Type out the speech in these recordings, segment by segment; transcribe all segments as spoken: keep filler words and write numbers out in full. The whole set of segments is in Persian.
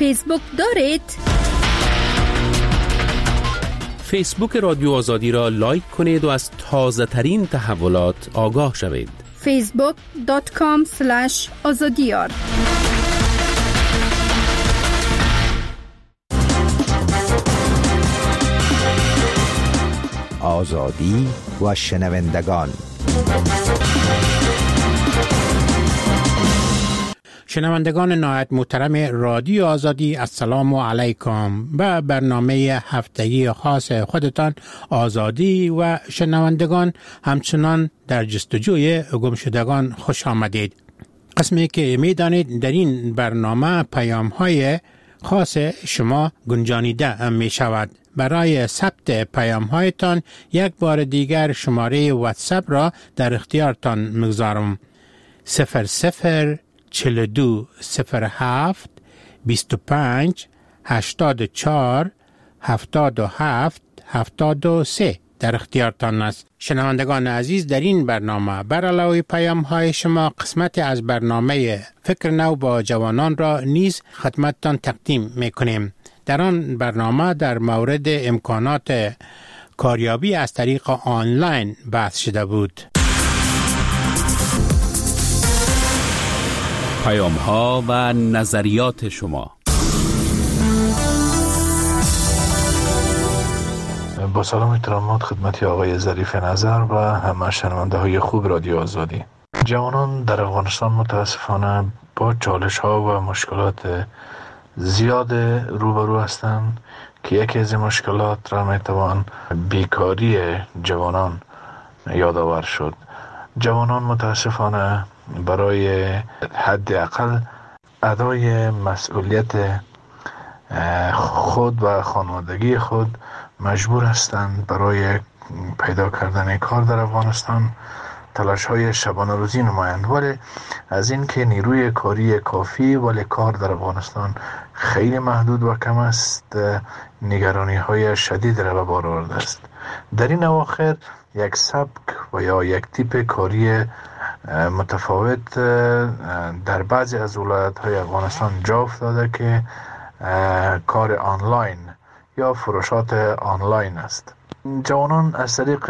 فیسبوک دارید؟ فیسبوک رادیو آزادی را لایک کنید و از تازه ترین تحولات آگاه شوید. فیسبوک دات کام اسلش آزادیار. آزادی و شنوندگان. شنوندگان نهایت محترم رادیو آزادی، السلام علیکم. به برنامه هفتگی خاص خودتان آزادی و شنوندگان همچنان در جستجوی گمشدگان خوش آمدید. قسمی که میدانید در این برنامه پیام های خاص شما گنجانیده می شود. برای ثبت پیام هایتان یک بار دیگر شماره واتساپ را در اختیارتان میگذارم. صفر صفر چهل و دو صفر هفت بیست و پنج هشتاد و چهار هفتاد و هفت هفتاد و سه در اختیارتان است. شنوندگان عزیز، در این برنامه بر علاوه پیام های شما قسمت از برنامه فکر نو با جوانان را نیز خدمتتان تقدیم میکنیم. در آن برنامه در مورد امکانات کاریابی از طریق آنلاین بحث شده بود. پیام ها و نظریات شما. با سلام و احترامات خدمت آقای ظریف نظر و همه شنونده های خوب رادیو آزادی. جوانان در افغانستان متاسفانه با چالش ها و مشکلات زیاد روبرو هستند که یکی از این مشکلات را میتوان بیکاری جوانان یادآور شد. جوانان متاسفانه برای حداقل ادای مسئولیت خود و خانوادگی خود مجبور هستند برای پیدا کردن کار در افغانستان تلاش های شبانه روزی نمایند، ولی از این که نیروی کاری کافی ولی کار در افغانستان خیلی محدود و کم است، نگرانی های شدید را به بار آورده است. در این اواخر یک سبک و یا یک تیپ کاری متفاوت در بعضی از ولایت های افغانستان جا افتاده که کار آنلاین یا فروشات آنلاین است. جوانان از طریق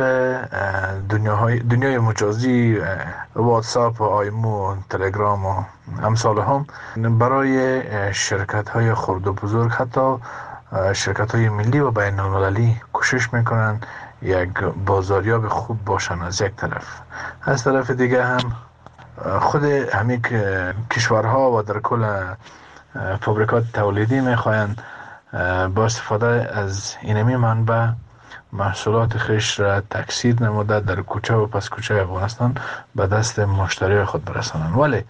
دنیاهای دنیای مجازی واتساپ و آیمو و تلگرام و امثال هم برای شرکت های خرد و بزرگ، حتی شرکت های ملی و بین المللی کوشش میکنن یک بازاریاب خوب باشن از یک طرف. از طرف دیگه هم خود همین کشورها و در کل فابریکات تولیدی میخواین با استفاده از اینمی منبع محصولات خیش را تکثیر نموده در کوچه و پس کوچه افغانستان به دست مشتری خود برسانند. ولی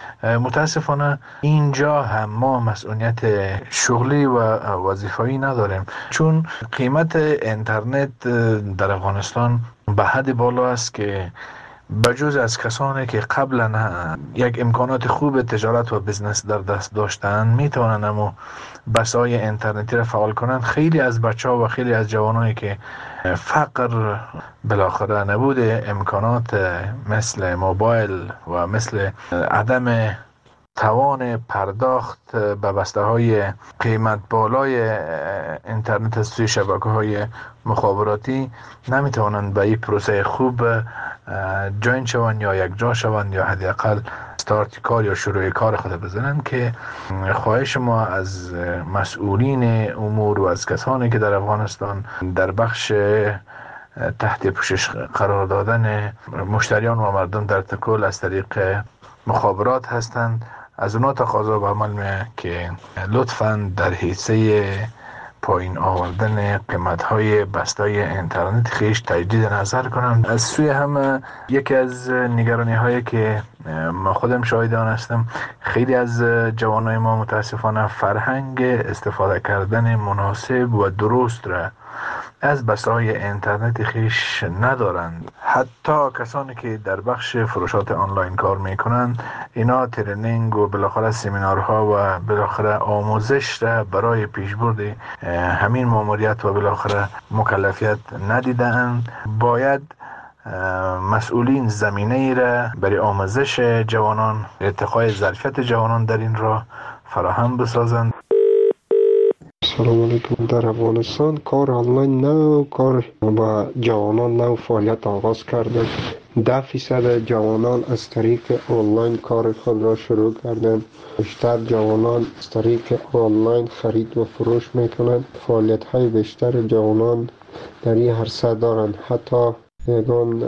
متاسفانه اینجا هم ما مسئولیت شغلی و وظیفه‌ای نداریم، چون قیمت اینترنت در افغانستان به حد بالا است که بجز از کسانی که قبلا یک امکانات خوب تجارت و بزنس در دست داشتن میتوانند اما بسای اینترنتی را فعال کنند، خیلی از بچه ها و خیلی از جوانایی که فقر بالاخره نبود امکانات مثل موبایل و مثل عدم توان پرداخت به بسته های قیمت بالای اینترنت از سوی شبکه های مخابراتی نمیتوانند به این پروسه خوب جوین شوند یا یک جا شوند یا حداقل استارت کار یا شروع کار خود بزنند، که خواهش ما از مسئولین امور و از کسانی که در افغانستان در بخش تحت پوشش قرار دادن مشتریان و مردم در تکل از طریق مخابرات هستند، از اونا تقاضا به عمل میه که لطفاً در حیثه پایین آوردن قیمت‌های بسته‌های اینترنت خیش تجدید نظر کنند. از سوی هم یکی از نگرانی‌هایی که ما خودم شاهد آن هستم، خیلی از جوانای ما متاسفانه فرهنگ استفاده کردن مناسب و درست را از بسته‌های اینترنت خیش ندارند. حتی کسانی که در بخش فروشات آنلاین کار میکنند، اینا ترنینگ و بالاخره سمینارها و بالاخره آموزش را برای پیشبرد همین ماموریت و بالاخره مکلفیت ندیدند. باید مسئولین زمینه ای را برای آموزش جوانان، ارتقای ظرفیت جوانان در این راه فراهم بسازند. سلام علیکم. در افغانستان کار آنلاین نو کار با جوانان نو فعالیت آغاز کرده. ده فیصد جوانان از طریق آنلاین کار خود را شروع کردند. بیشتر جوانان از طریق آنلاین خرید و فروش میکنند. فعالیت های بیشتر جوانان در این عرصه دارند. حتی یگان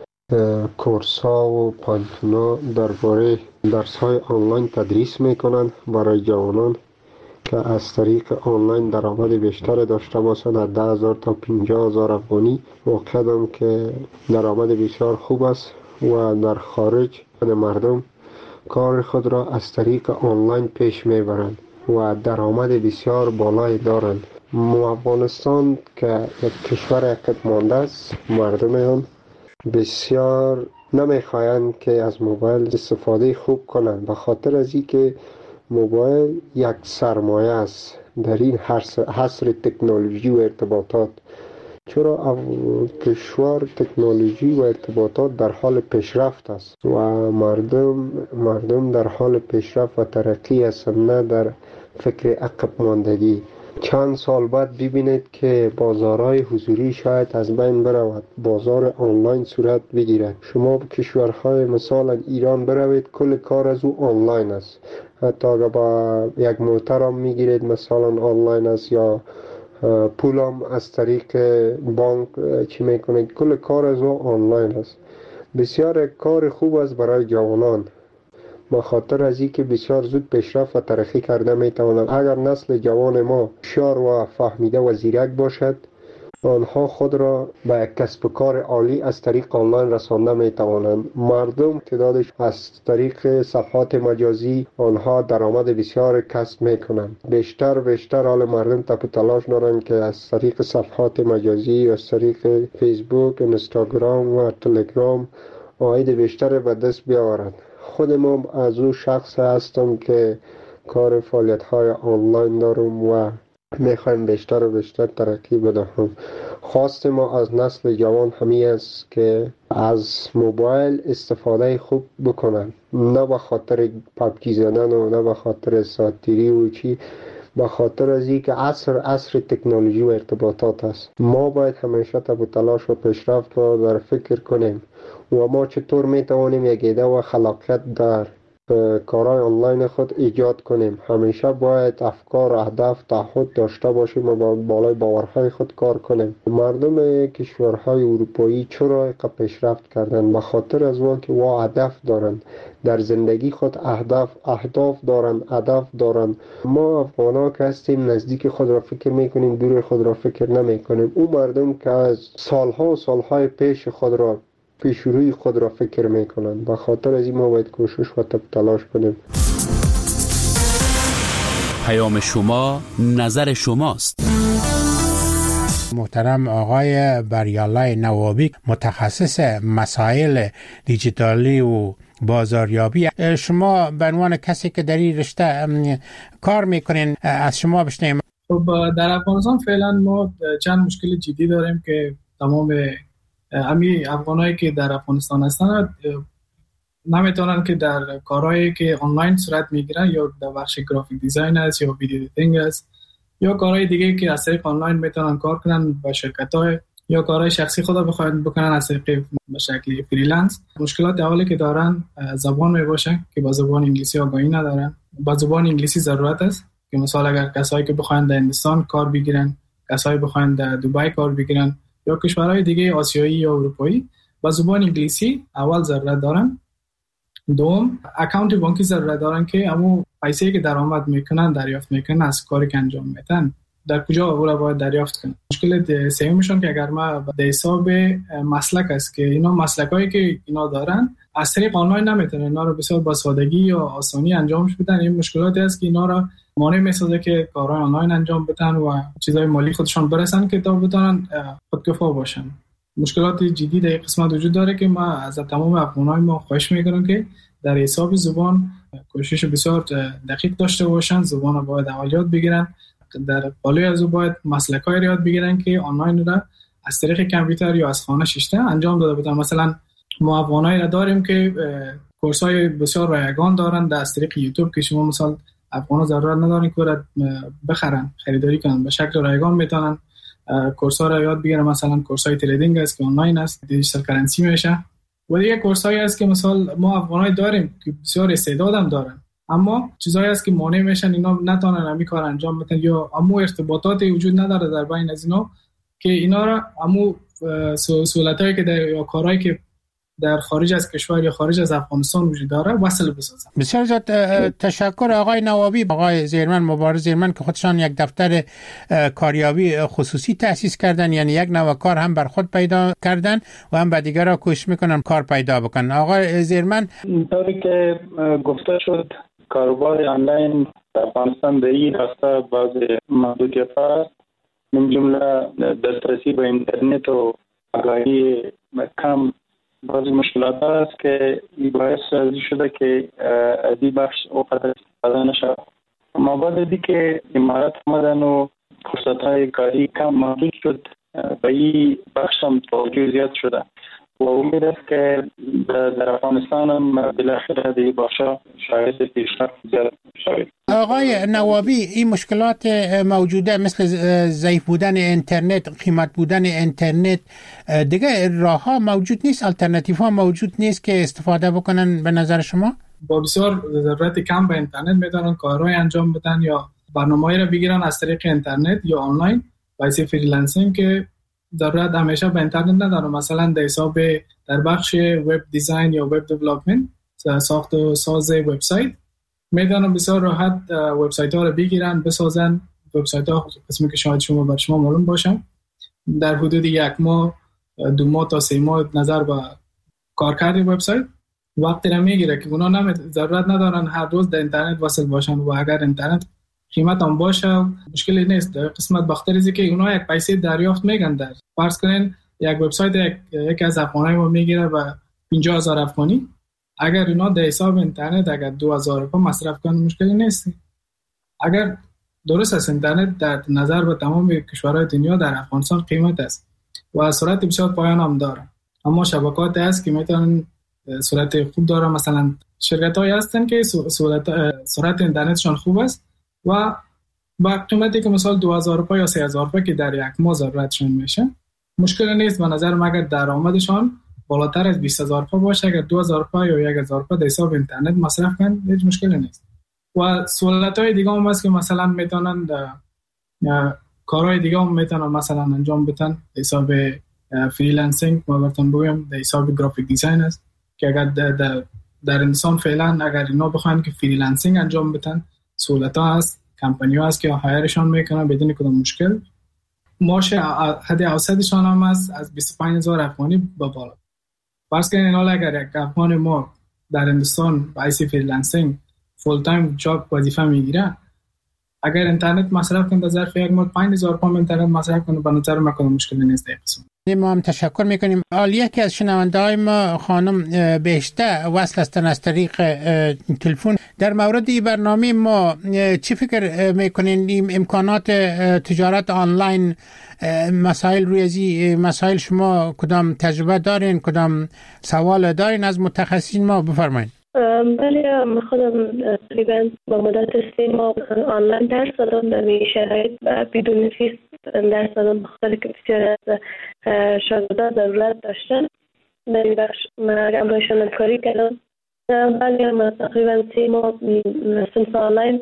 کورس ها و پانتونا درباره درس های آنلاین تدریس میکنند برای جوانان که از طریق آنلاین درآمد بیشتر داشته باشند. از ده هزار تا پنجاه هزار افغانی واقعا که درآمد بسیار خوب است و در خارج مردم کار خود را از طریق آنلاین پیش میبرند و درآمد بسیار بالایی دارند. ما افغانستان که یک کشور عقب مانده است، مردم هم بسیار نمیخواهند که از موبایل استفاده خوب کنند، به خاطر از اینکه موبایل یک سرمایه است در این حصر تکنولوژی و ارتباطات. چرا کشور تکنولوژی و ارتباطات در حال پیشرفت است و مردم مردم در حال پیشرفت و ترقی هستند، نه در فکر عقب ماندگی. چند سال بعد ببینید که بازارهای حضوری شاید از بین برود، بازار آنلاین صورت بگیرد. شما به کشورهای مثلا ایران بروید، کل کار از او آنلاین است. حتی اگر با یک موتر هم میگیرید مثلا آنلاین است، یا پول هم از طریق بانک چی میکنید، کل کار از او آنلاین است. بسیار کار خوب است برای جوانان، با خاطر از این که بسیار زود پیشرفت و ترقی کرده میتوانند. اگر نسل جوان ما هوشیار و فهمیده و زیرک باشد، آنها خود را به یک کسب و کار عالی از طریق آنلاین رسانده میتوانند. مردم تعدادش از طریق صفحات مجازی آنها درآمد بسیار کسب میکنند. بیشتر بیشتر حال مردم تپ تلاش دارند که از طریق صفحات مجازی، از طریق فیسبوک، اینستاگرام و تلگرام عاید بیشتر به دست بیاورند. خودم از او شخص هستم که کار فعالیت های آنلاین دارم و میخوایم بیشتر و بیشتر ترقی بدهم. خواست ما از نسل جوان همین است که از موبایل استفاده خوب بکنن، نه به خاطر پبجی زدن و نه به خاطر ساتیری و چی، به خاطر از این که عصر عصر تکنولوژی و ارتباطات است. ما باید همیشه تب و تلاش و پیشرفت را در فکر کنیم و ما چطور میتوانیم یک ایده و خلاقیت در کارهای آنلاین خود ایجاد کنیم. همیشه باید افکار، اهداف، تعهد داشته باشیم و با بالای باورهای خود کار کنیم. مردم کشورهای اروپایی چرا اینقدر پیشرفت کردند؟ به خاطر از اون که وا هدف دارند در زندگی خود، اهداف اهداف دارند، هدف دارند. ما افغانا که هستیم نزدیک خود را فکر میکنیم، دور خود را فکر نمیکنیم. اون مردم که از سالها و سالهای پیش خود را پیش روی خود را فکر میکنند. به خاطر از این ما باید کوشش و تلاش کنیم. پیام شما، نظر شماست. محترم آقای بریالله نوابی، متخصص مسائل دیجیتالی و بازاریابی، شما به عنوان کسی که در این رشته کار میکنین از شما بشنویم. خب در افغانستان فعلا ما چند مشکل جدی داریم که تمام امی افغانایی که در افغانستان هستن نمیتونن که در کارهایی که آنلاین صورت میگیرن، یا در بخش گرافیک دیزاین است یا ویدیو ادیتینگ است یا کارهای دیگه که از طریق آنلاین میتونن کار کنن با شرکت‌های، یا کارهای شخصی خود بخواهند بکنن از طریق به شکل فریلنس. مشکلات اولی که دارن زبان میباشه که با زبان انگلیسی آگاهی ندارن. با زبان انگلیسی ضرورت است که مثلا اگر کسایی که بخواهند در هندوستان کار بگیرن، کسایی بخواهند در دبی کار بگیرن یا کشورهای دیگه آسیایی یا اروپایی، با زبان انگلیسی اول ضرورت دارن. دوم، اکانت بانکی ضرورت دارن که همون پیسه‌ای که درآمد میکنن دریافت میکنن از کاری که انجام میدن در کجا او را باید دریافت کنن. مشکل سومشون که اگر ما به حساب مسلک است که اینا مسلکایی که اینا دارن از طریق آنلاین نمیتونن اینا رو بسیار با سادگی یا آسانی انجامش بدن. این مشکلاتی است که اینا را مانع میسازه که کارهای آنلاین انجام بدن و چیزای مالی خودشون برسن که تا بتونن خودکفا باشن. مشکلات جدی در این قسمت وجود داره که ما از تمام افغانای ما خواهش میکنم که در حساب زبان کوشش بسیار دقیق داشته باشن، زبان رو باید اول یاد بگیرن، در بالای از او باید مسلک‌های یاد بگیرن که آنلاین را از طریق کامپیوتر یا از خانه شیشته انجام داده بودن. مثلا ما افغانایی را داریم که کورس‌های بسیار رایگان دارن در از طریق یوتیوب که شما مثلا افغان ضرورت ندارن که بخرن، خریداری کنن، به شکل رایگان میتونن کورس ها را یاد بگیرن. مثلا کورس های تریدینگ است که آنلاین است، دیجیتال کرنسی میشه، و دیگه کورس هایی است که مثلا ما افغانای داریم که بسیار استعداد هم دارن، اما چیزایی است که مانع میشن اینا نتونن همین کار انجام بدن، یا امو ارتباطاتی وجود نداره در بین از اینا که اینا را امو سهولتایی که در یا کارهایی که در خارج از کشور یا خارج از افغانستان وجود داره وصل بسازن. بسیار زیاد تشکر آقای نوابی، آقای زیرمن، مبارز زیرمن که خودشان یک دفتر کاریابی خصوصی تأسیس کردن، یعنی یک نوع کار هم بر خود پیدا کردن و هم به دیگران کوشش میکنن کار پیدا بکنن. آقای زیرمن، طوری که گفته شد کاروبار آنلاین در افغانستان به این راستا بعض محدودیت هست، من جمله دسترسی به اینترنت و آگاهی کم بعضی مشکلات هست که باعث شده که از این بخش اوقات استفاده نشد. ما بعد دی که امارات آمدن و فرصت‌های کاری کم محدود شد، به این بخش هم توجه زیاد شده و امید است که در افغانستان هم بالاخره در این بخش شاید پیشرفت زیاد شود. آقای نوابی، این مشکلات موجوده مثل ضعیف بودن اینترنت، قیمت بودن اینترنت، دیگه راه ها موجود نیست، الटरनेटिव ها موجود نیست که استفاده بکنن به نظر شما؟ با بسیار ضرورت کم به اینترنت میتونن کارهای انجام بدن یا برنامه‌ای را بگیرن از طریق اینترنت یا آنلاین واسه فریلنسینگ که ضرورت همیشه به اینترنت نداره. مثلا در حساب در بخش وب دیزاین یا وب دیولپمنت، ساخت و ساز وبسایت، میدونم بسیار راحت وبسایت ها رو بگیرن بسازن. وبسایت ها قسمی که شاید شما بر شما معلوم باشه در حدود یک ماه دو ماه تا سه ماه نظر به کارکرد وبسایت وقتی را میگیره که اونا نمی ضرورت ندارن هر روز در اینترنت وصل باشن و اگر اینترنت قیمت هم باشه مشکلی نیست. قسمت بختریزی که اونا یک پیسه دریافت میگن. در فرض کنین یک وبسایت یک, یک از افغانی ما میگیره و پنجاه هزار افغانی، اگر اینا در حساب اینترنت اگر دو هزار روپیه مصرف کنن مشکلی نیست. اگر درست است اینترنت در نظر به تمام کشورهای دنیا در افغانستان قیمت است و سرعت بسیار پایان هم داره، اما شبکات هست که میتونن سرعت خوب داره. مثلا شرکت‌هایی هستن که سرعت سرعت اینترنتشون خوب است و با قیمتی که مثلا دو هزار روپیه یا سه هزار روپیه که در یک ماه ضرورتشون میشه مشکل نیست. به نظر من اگر درآمدشون بالاتر از بیست هزار روپیه باشه، اگر دو هزار روپیه یا یک هزار روپیه در حساب اینترنت مصرف کنن هیچ مشکلی نیست. و سهولت‌های دیگه هم هست که مثلا میتونن کارهای دیگه هم میتونن مثلا انجام بدن. حساب فریلنسینگ ما براتون بگم در حساب گرافیک دیزاین است که اگر در, در, در انسان فعلا اگر اینا بخواین که فریلنسینگ انجام بدن سهولت‌ها هست، کمپانی‌ها هست که هایرشون میکنن بدون کدام مشکل. معاش حد اوسطشون هم هست از بیست و پنج هزار افغانی به بالا. فرض کنین حالا اگر یک افغان ما در هندوستان با ایسی فریلنسینگ فول تایم جاب وظیفه میگیره، اگر اینترنت مصرف کنه در ظرف یک ماه پنج هزار پوند اینترنت مصرف کنه، به نظر من کدام مشکلی نیست. در قسم ما هم تشکر میکنیم. عالیه که از شنونده‌های ما خانم بهشته وصل هستن از طریق تلفن. در مورد این برنامه ما چی فکر میکنین؟ این امکانات تجارت آنلاین، مسائل روی ازی مسائل شما کدام تجربه دارین، کدام سوال دارین از متخصصین ما؟ بفرمایید. بله، من خودم تقریبا با مدت سه ماه آنلاین درس دادم در این شرایط بدون فیس درس دادم، بخاطر که بسیار از شاگردان ضرورت داشتن. در این بخش من همراهشان همکاری کردم. بله، من تقریبا سه ماه صنف آنلاین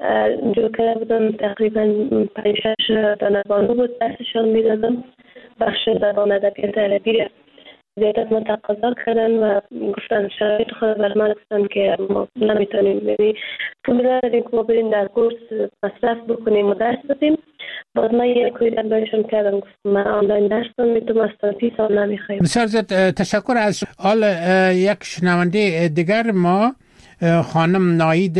جور کرده بودم. تقریبا پنج شش دانشگاه بود درسشان میدادم. بخش زبان ادبیات عربی زیادت ما تقاضا کردن و گفتن شرایط خود بر ما گفتن که ما نمیتونیم، یعنی پول نداریم که ما بریم در کورس مصرف بکنیم و درس بدیم. بعد من یک کویدن بایشون کردم، گفتم من آنلاین درس میتونم از تا فیس هم نمیخوایم. بسیار زیاد تشکر. از حال یک شنونده دیگر ما خانم ناید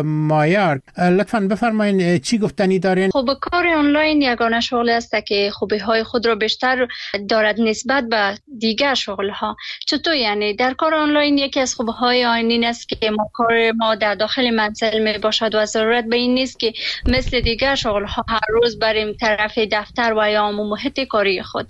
مایار، لطفاً بفرمایید چی گفتنی دارین؟ خب کار آنلاین یگانه شغلی است که خوبی های خود را بیشتر دارد نسبت به دیگر شغل ها. چطور یعنی در کار آنلاین یکی از خوبی های آن این است که ما کار ما در داخل منزل می باشد و ضرورت به این نیست که مثل دیگر شغل ها هر روز بریم طرف دفتر و یا محیط کاری خود.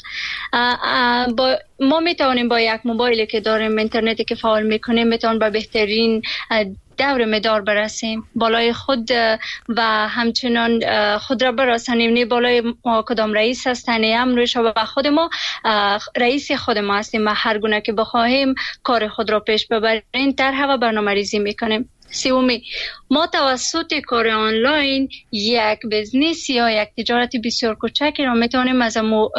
با ما می توانیم با یک موبایلی که داریم، اینترنتی که فعال میکنیم، می توانیم با بهترین دور مدار برسیم، بالای خود و همچنان خود را برسانیم. نی بالای ما کدام رئیس هستن امرش و خود ما رئیس خود ما هستیم و هر گونه که بخواهیم کار خود را پیش ببریم طرح و برنامه‌ریزی میکنیم. سومی، ما توسط کار آنلاین یک بزنس یا یک تجارت بسیار کوچکی را میتونیم از مو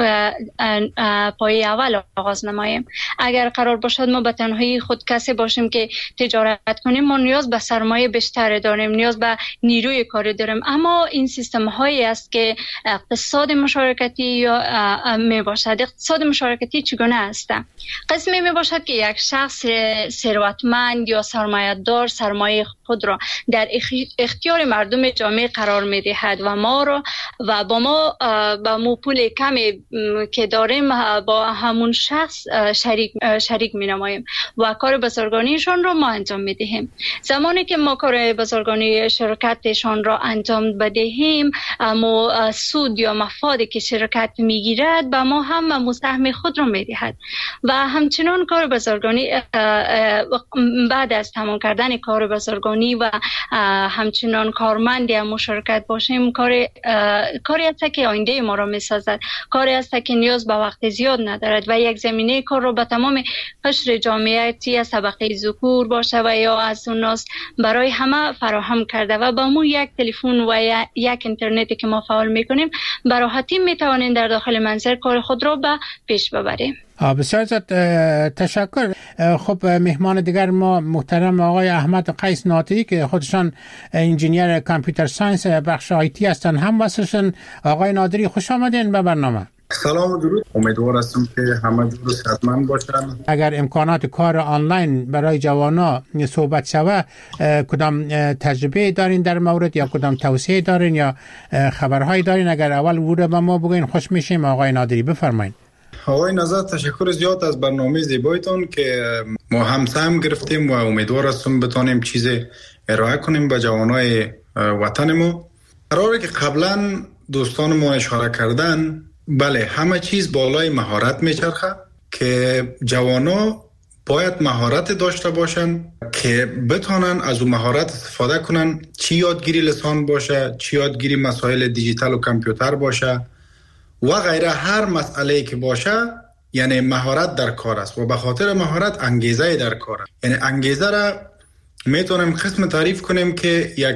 پای اول آغاز نماییم. اگر قرار باشد ما به تنهایی خود کسی باشیم که تجارت کنیم، ما نیاز به سرمایه بیشتر داریم، نیاز به نیروی کاری داریم. اما این سیستم هایی است که اقتصاد مشارکتی یا می باشد. اقتصاد مشارکتی چگونه است؟ قسمی می باشد که یک شخص ثروتمند یا سرمایه دار سرمایه خود را در اختیار مردم جامعه قرار می دهد و ما را و با ما با مو پول کمی که داریم با همون شخص شریک شریک می نماییم و کار بازرگانیشان را ما انجام می دهیم. زمانی که ما کار بازرگانی شرکتشان را انجام بدهیم، ما سود یا مفادی که شرکت می گیرد با ما هم مساهم خود را می دهد و همچنان کار بازرگانی بعد از تمام کردن کار بازرگانی و همچنان کارمند یا مشارکت باشیم، کار کاری است که آینده ما را می سازد، کاری است که نیاز به وقت زیاد ندارد و یک زمینه کار را به تمام قشر جامعه از طبقه ذکور باشه و یا از اوناس برای همه فراهم کرده و با مو یک تلفن و یک اینترنتی که ما فعال میکنیم به راحتی میتوانیم در داخل منزل کار خود را به پیش ببریم. بسیار زیاد تشکر. خب مهمان دیگر ما محترم آقای احمد قیس ناطقی که خودشان انجینیر کامپیوتر ساینس بخش آیتی هستن هم واسهشون. آقای ناظری خوش آمدین به برنامه. سلام و درود. امیدوار هستم که همه جور صحتمند باشن. اگر امکانات کار آنلاین برای جوانا صحبت شوه، کدام تجربه دارین در مورد یا کدام توصیه دارین یا خبرهایی دارین؟ اگر اول ورود به ما بگوین خوش میشیم. آقای ناظری بفرمایید. آقای نظر تشکر زیاد از برنامه زیبایتون که ما همسهم گرفتیم و امیدوار هستم بتونیم چیز ارائه کنیم به جوانای وطن ما. قراره که قبلا دوستان ما اشاره کردن، بله همه چیز بالای مهارت میچرخه که جوانا باید مهارت داشته باشن که بتونن از اون مهارت استفاده کنن، چی یادگیری لسان باشه، چی یادگیری مسائل دیجیتال و کامپیوتر باشه و غیره. هر مسئله که باشه یعنی مهارت در کار است و به خاطر مهارت انگیزه در کار است. یعنی انگیزه را میتونیم قسم تعریف کنیم که یک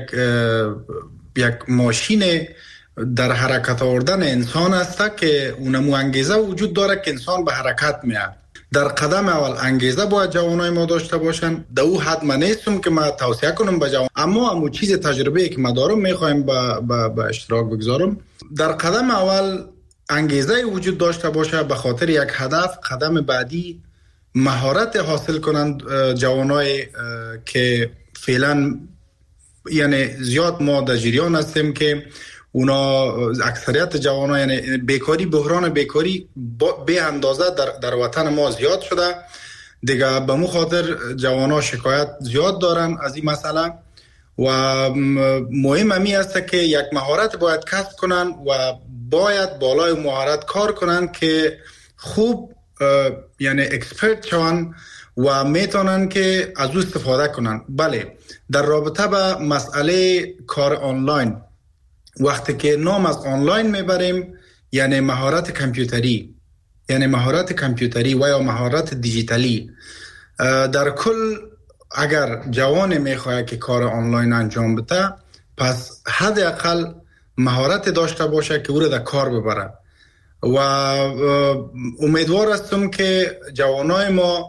یک ماشین در حرکت آوردن انسان است که اونمو انگیزه وجود داره که انسان به حرکت میاد. در قدم اول انگیزه باید جوانای ما داشته باشن. در او حد من نیستم که ما توصیه کنم به جوان، اما امو چیز تجربه که ما دارم میخوایم به به اشتراک بگذارم. در قدم اول انگیزه وجود داشته باشه به خاطر یک هدف. قدم بعدی مهارت حاصل کنند جوانای که فعلا یعنی زیاد ما در جریان هستیم که اونا اکثریت جوانان یعنی بیکاری، بحران بیکاری به اندازه در, در وطن ما زیاد شده دیگه. به مو خاطر جوانان شکایت زیاد دارن از این مسئله و مهم همی است که یک مهارت باید کسب کنن و باید بالای مهارت کار کنن که خوب یعنی اکسپرت شون و میتونن که از او استفاده کنن. بله در رابطه با مسئله کار آنلاین، وقتی که نام از آنلاین میبریم یعنی مهارت کامپیوتری، یعنی مهارت کامپیوتری و یا مهارت دیجیتالی. در کل اگر جوان میخواد که کار آنلاین انجام بده، پس حداقل مهارت داشته باشه که او را در کار ببره و امیدوار هستم که جوانای ما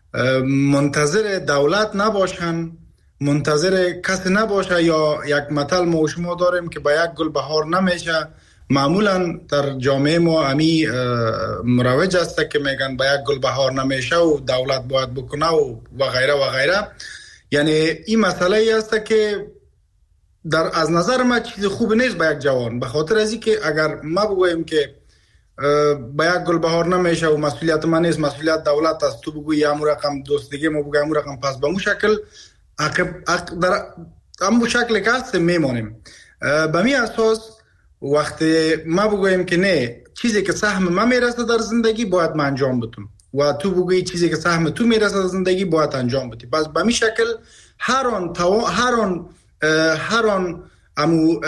منتظر دولت نباشن، منتظر کسی نباشه. یا یک مثل ما و شما داریم که با یک گل بهار نمیشه. معمولا در جامعه ما امی مروج است که میگن با یک گل بهار نمیشه و دولت باید بکنه و و غیره و غیره. یعنی این مسئله ای است که در از نظر ما چیز خوب نیست با یک جوان، به خاطر از اینکه اگر ما بگوییم که با یک گل بهار نمیشه و مسئولیت من نیست، مسئولیت دولت است، تو بگویی امو رقم دوست دیگه ما بگویم امو رقم، پس به مو شکل عقب در امو شکل که هست میمانیم. به می اساس وقتی ما بگوییم که نه چیزی که سهم من میرسه در زندگی باید من انجام بدم و تو بگویی چیزی که سهم تو میرسه در زندگی باید انجام بدی، پس به می شکل هر آن هر آن هر آن امو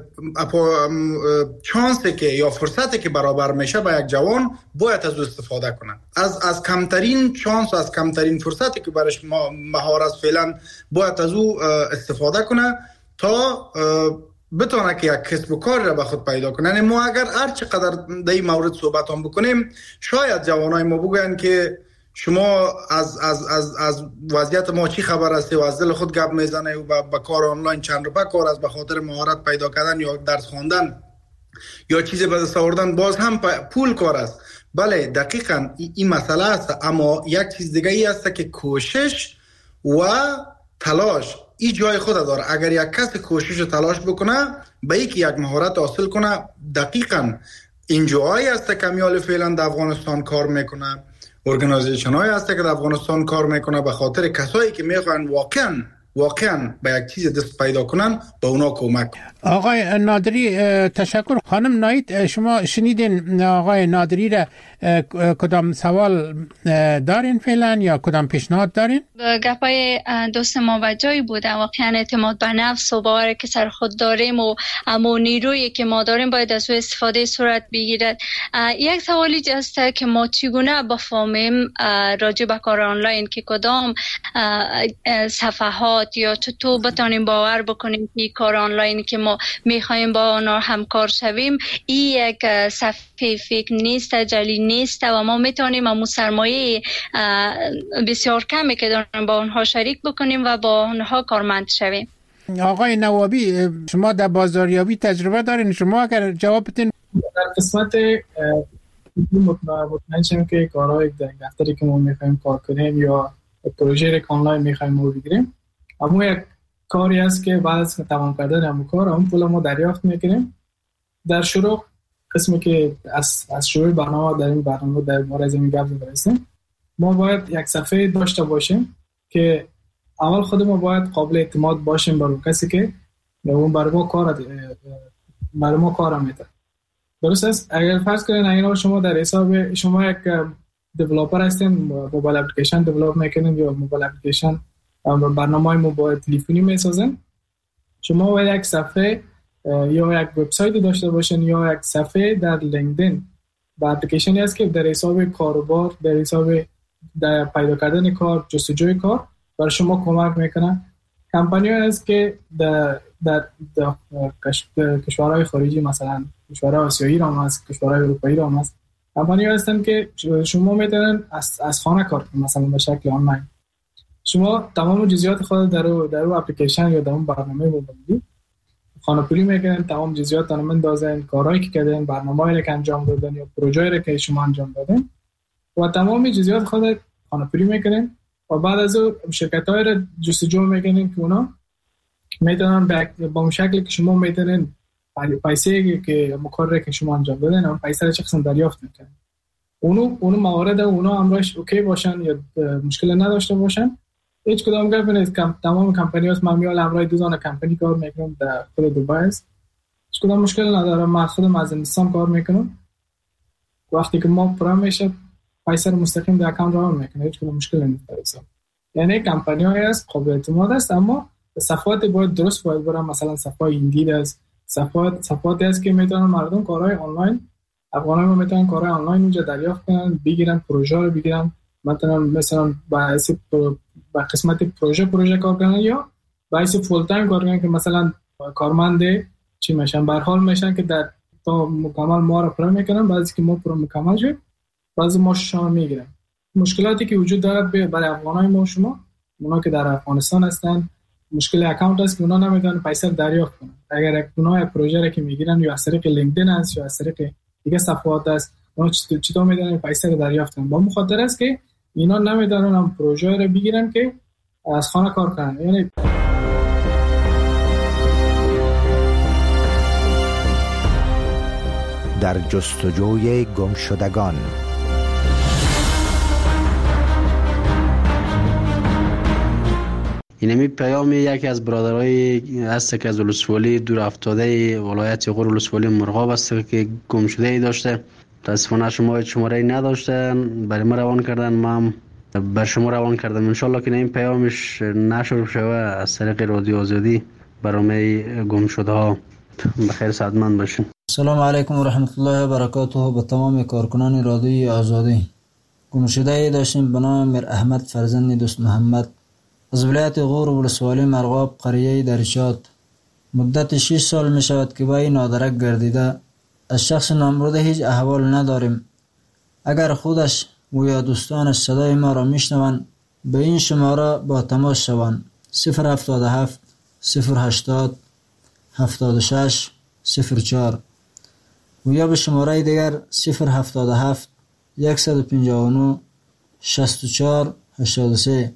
چانسی که یا فرصتی که برابر میشه با یک جوان باید از او استفاده کنه. از از کمترین چانس و از کمترین فرصتی که برش مهارت فعلا باید از او استفاده کنه تا بتونه که یک کسب و کار را به خود پیدا کنه. یعنی ما اگر هر چقدر در این مورد صحبت هم بکنیم، شاید جوانای ما بگوین که شما از از از از وضعیت ما چی خبر هستی و از دل خود گپ میزنه و با, با کار آنلاین چند روپه کار از به خاطر مهارت پیدا کردن یا درس خواندن یا چیزی به دست آوردن باز هم پول کار است. بله دقیقاً این مسئله است، اما یک چیز دیگه ای است که کوشش و تلاش این جای خود داره. اگر یک کس کوشش و تلاش بکنه به یک یک مهارت حاصل کنه، دقیقاً اینجایی است که میال فعلا در افغانستان کار میکنه، ارگانیزیشن های هست که در افغانستان کار میکنه به خاطر کسایی که میخوان واقعا واقعا به یک چیز دست پیدا کنن به اونا کمک. آقای نادری تشکر. خانم نایت شما شنیدین آقای نادری را، کدام سوال دارین فعلا یا کدام پیشنهاد دارین؟ گپای دوست ما و جایی بوده. واقعا اعتماد به نفس و باور که سر خود داریم و اما نیرویی که ما داریم باید از او استفاده صورت بگیرد. یک سوالی هست که ما چگونه بفهمیم راجع به کار آنلاین که کدام صفحات یا چطور بتانیم باور بکنیم که کار آنلاین که ما میخوایم با آنها همکار شویم این یک صفحه فکر نیست، جلی نیست و ما میتونیم امو سرمایه بسیار کمی که داریم با آنها شریک بکنیم و با آنها کارمند شویم. آقای نوابی شما در بازاریابی تجربه دارین، شما اگر جواب بدین. در قسمت مطمئن شیم که کارهای دفتری که ما میخوایم کار کنیم یا پروژه که آنلاین میخوایم ما بگیریم، اما یک کاری است که بعد از تمام کردن همون کار اون پول ما دریافت میکنیم. در شروع قسمی که از از شروع برنامه در این برنامه در مورد این گپ می‌رسیم، ما باید یک صفحه داشته باشیم که اول خود ما باید قابل اعتماد باشیم برای کسی که اون برای ما کار برای ما کار میده. درست است؟ اگر فرض کنین اگر شما در حساب شما یک دیولپر هستین، موبایل اپلیکیشن دیولپ میکنین یا موبایل اپلیکیشن برنامه‌های موبایل تلفنی میسازن، شما باید یک صفحه یا یک وبسایت داشته باشین یا یک صفحه در لینکدین با اپلیکیشنی است که در حساب کاروبار، در حساب در پیدا کردن کار، جستجوی کار برای شما کمک میکنه. کمپانی هست که در در, در کشورهای خارجی مثلا کشورهای آسیایی را هست، کشورهای اروپایی را هست، کمپانی هستن که شما میتونن از از خانه کار کنید، مثلا به شکل آنلاین. شما تمام جزئیات خود در در اپلیکیشن یا در اون برنامه موبایلی خانه‌پولی میکنن، تمام جزئیات رو میندازن، کارهایی که کردن، برنامه‌ای که انجام دادن یا پروژه‌ای که شما انجام دادن و تمام جزئیات خود خانه‌پولی میکنن و بعد از اون شرکت‌های رو جستجو میکنن که اونا میتونن با اون شکلی که شما میتونن پیسه که مقرره که شما انجام دادن اون پیسه رو چه قسم دریافت میکنن. اونو اونو موارد اونا امرش اوکی باشن یا مشکل نداشته باشن، هیچ کدام گپ نیست. تمام کمپانی‌ها ما میال امرای دوزان کمپانی کار میکنم در خود دبی است، هیچ کدام مشکل نداره. ما خودم از هندوستان کار میکنم، وقتی که ما پرام میشه پیسه رو مستقیم در اکانت رو میکنه، هیچ کدام مشکل نیست. یعنی کمپانی‌های است قابل اعتماد است، اما صفحات باید درست باید برن. مثلا صفحه ایندید است، صفحات صفحاتی است که میتونن مردم کارهای آنلاین افغان‌ها میتونن کارهای آنلاین اونجا دریافت کنن، بگیرن، پروژه رو بگیرن، مثلا مثلا با با قسمت پروژه پروژه کار کنن یا با اساس فول تایم کار کنن که مثلا کارمند چی میشن، به هر حال میشن که در تا مکمل ما رو پرو میکنن، بعضی که ما پرو مکمل شد بعضی ما شما میگیرن. مشکلاتی که وجود داره برای افغانای ما شما اونا که در افغانستان هستن، مشکل اکانت است که اونا نمیتونن پیسه دریافت کنن. اگر اونا پروژه رو که میگیرن یا از طریق لینکدین است یا از طریق دیگه صفحات است، اونا چطور میتونن پیسه رو دریافت کنن؟ با مخاطر است که اینا نمیدونن هم پروژه رو بگیرن که از خانه کار کنن. یعنی در جستجوی گم شدگان. اینمی پیام یکی از برادرای هست که از ولسوالی دور افتاده ولایت غور ولسوالی مرغاب است که گم شده ای داشته. متاسفانه شما شماره ای نداشتن، برای ما روان کردن. ما هم بر شما روان کردم. انشالله که این پیامش نشر شوه از طریق رادیو آزادی برنامه گم شده ها. بخیر سعادتمند باشین. سلام علیکم و رحمت الله و برکاته. به تمام کارکنان رادیوی آزادی. گم شده داشتیم به نام میر احمد فرزند دوست محمد از ولایت غور ولسوالی مرغاب قریه درشات. مدت شش سال می شود که با این نادرک گردیده. از شخص نامبرده هیچ احوال نداریم. اگر خودش و یا دوستانش صدای ما را میشنوند به این شماره با تماس شوند: صفر هفتاد و هفت صفر هشتاد هفتاد و شش صفر چهار و یا به شماره دیگر صفر هفتاد و هفت صد و پنجاه و نه شصت و چهار هشتاد و سه.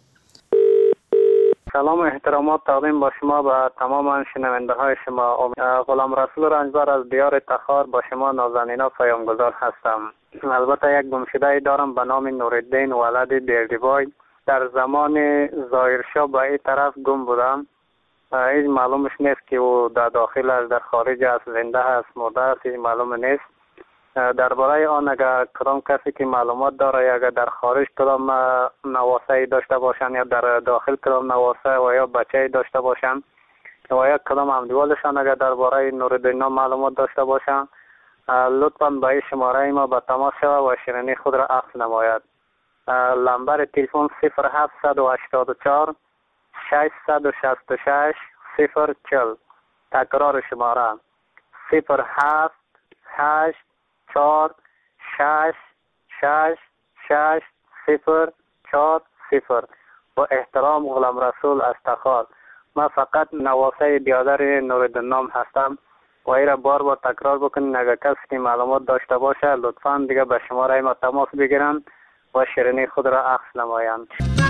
سلام و احترامات تقدیم با شما به تمام شنونده های شما. غلام رسول رنجبر از دیار تخار با شما نازنینا پیامگذار هستم. البته یک گمشده دارم به نام نورالدین ولد بیردیبای. در زمان ظاهرشاه به این طرف گم بودم. هیچ معلومش نیست که او در داخل است، در خارج است، زنده است، مرده است، هیچ معلوم نیست. درباره آن اگر کدام کسی که معلومات داره یا اگر در خارج کدام نواسه داشته باشن یا در داخل کدام نواسه و یا بچه داشته باشن و یا کدام همدیوالشان اگر درباره نورالدین معلومات داشته باشن لطفاً به این شماره ما به تماس شود و شیرینی خود را عکس نماید. لمبر تلفن صفر هفت هشت چهار ششصد و شصت و شش صفر چهل. تکرار شماره صفر هفت هشت چهار شش شش شش صفر چهار صفر. با احترام غلام رسول از تخار. من فقط نواسه بیادر نورالدین نام هستم و ای را بار بار تکرار بکنین. اگر کسی که معلومات داشته باشه لطفاً دیگه به شماره ما تماس بگیرن و شیرینی خود را عکس نمایند.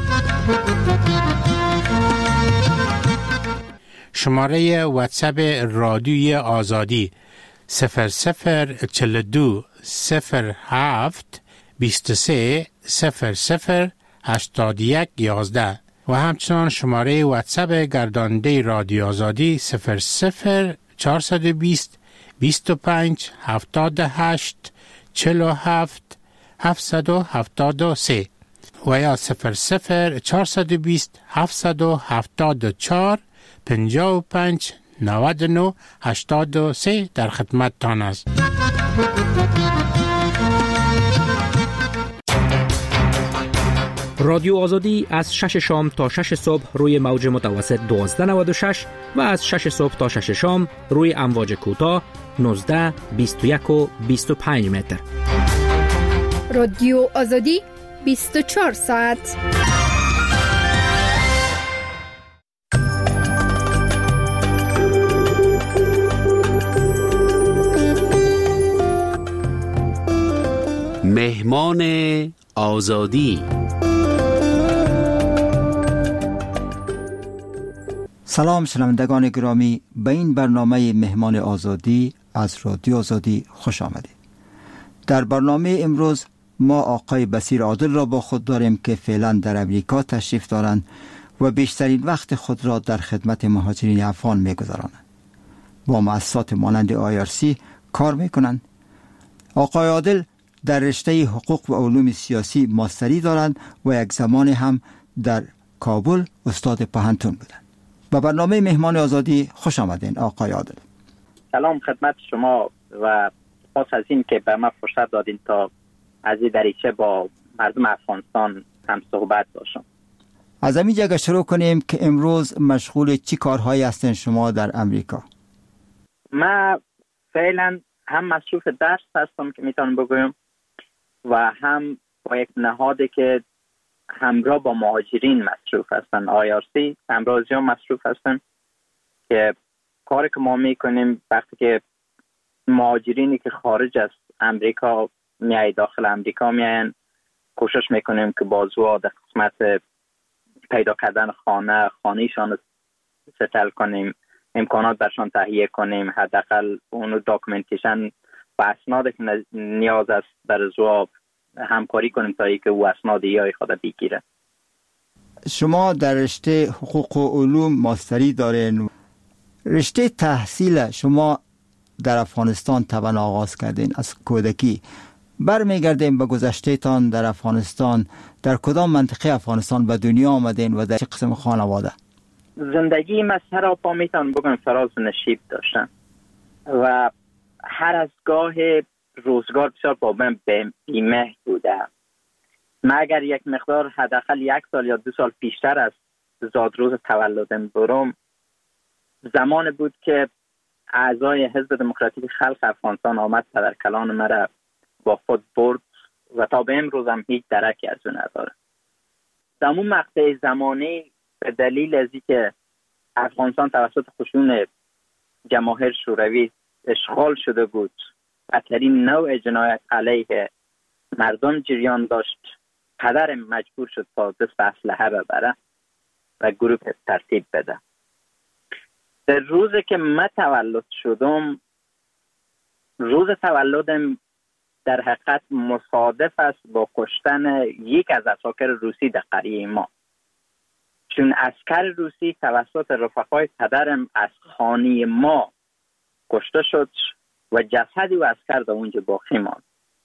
شماره واتساپ رادیوی آزادی صفر صفر چهل و دو صفر هفت بیست و سه صفر صفر هشتاد و یک یازده و همچنان شماره واتساپ گرداننده رادیو آزادی صفر صفر چهارصد و بیست بیست و پنج هفتاد و هشت چهل و هفت هفتصد و هفتاد و سه و یا صفر صفر چهارصد و بیست هفتصد و هفتاد و چهار پنجاه و پنج نود و نه هشتاد و سه در خدمت تان است. رادیو آزادی از شش شام تا شش صبح روی موج متوسط دوازده نود و شش و از شش صبح تا شش شام روی امواج کوتاه نوزده بیست و یک و بیست و پنج متر. رادیو آزادی بیست و چهار ساعت. مهمان آزادی. سلام شنوندگان گرامی، به این برنامه مهمان آزادی از رادیو آزادی خوش آمدید. در برنامه امروز ما آقای بصیر عادل را با خود داریم که فعلا در امریکا تشریف دارند و بیشترین وقت خود را در خدمت مهاجرین افغان می‌گذرانند. با مؤسسات مانند آی آر سی کار می‌کنند. آقای عادل در رشته حقوق و علوم سیاسی ماستری دارند و یک زمان هم در کابل استاد پوهنتون بودند. به برنامه مهمان آزادی خوش آمدین آقای عادل. سلام خدمت شما و پاس از این که به ما فرصت دادین تا از این دریچه با مردم افغانستان هم صحبت باشم. از همین جگه شروع کنیم که امروز مشغول چی کارهایی هستین شما در امریکا؟ من فعلا هم مصروف درس هستم که میتونم بگویم و هم با یک نهادی که همراه با مهاجرین مصروف هستن، آی آر سی همراهی هم مصروف هستن که کاری که ما میکنیم وقتی که مهاجرینی که خارج از امریکا میای داخل امریکا میاین کوشش میکنیم که بازوها در قسمت پیدا کردن خانه خانهشان ستل کنیم، امکانات برشان تهیه کنیم، حداقل اون داکومنتیشن و اسنادی که نیاز است در زوا همکاری کنیم تا اینکه او اسناد یا خود بگیره. شما در رشته حقوق و علوم ماستری دارین. رشته تحصیل شما در افغانستان طبعا آغاز کردین از کودکی. برمیگردیم به گذشته تان در افغانستان. در کدام منطقه افغانستان به دنیا آمدین و در چه قسم خانواده؟ زندگی من سراپا میتونم بگم فراز و نشیب داشتم و هر از گاه روزگار بسیار با من بیمه بوده. من اگر یک مقدار حداقل یک سال یا دو سال پیشتر از زاد روز تولدم برم، زمان بود که اعضای حزب دموکراتیک خلق افغانستان آمد پدر کلان مرا با خود برد و تا به امروز هم هیچ درکی از اون نداره. در اون مقطع زمانی به دلیل از اینکه افغانستان توسط خشون جماهیر شوروی اشغال شده بود، بدترین نوع جنایت علیه مردم جریان داشت، پدرم مجبور شد تا دست به اسلحه ببره و گروه ترتیب بده. در روزی که من تولد شدم، روز تولدم در حقیقت مصادف است با کشتن یک از عساکر روسی در قریه ما، چون عسکر روسی توسط رفقای پدرم از خانه ما کشته شد و جسد و عسکر در اونجا باقی ماند.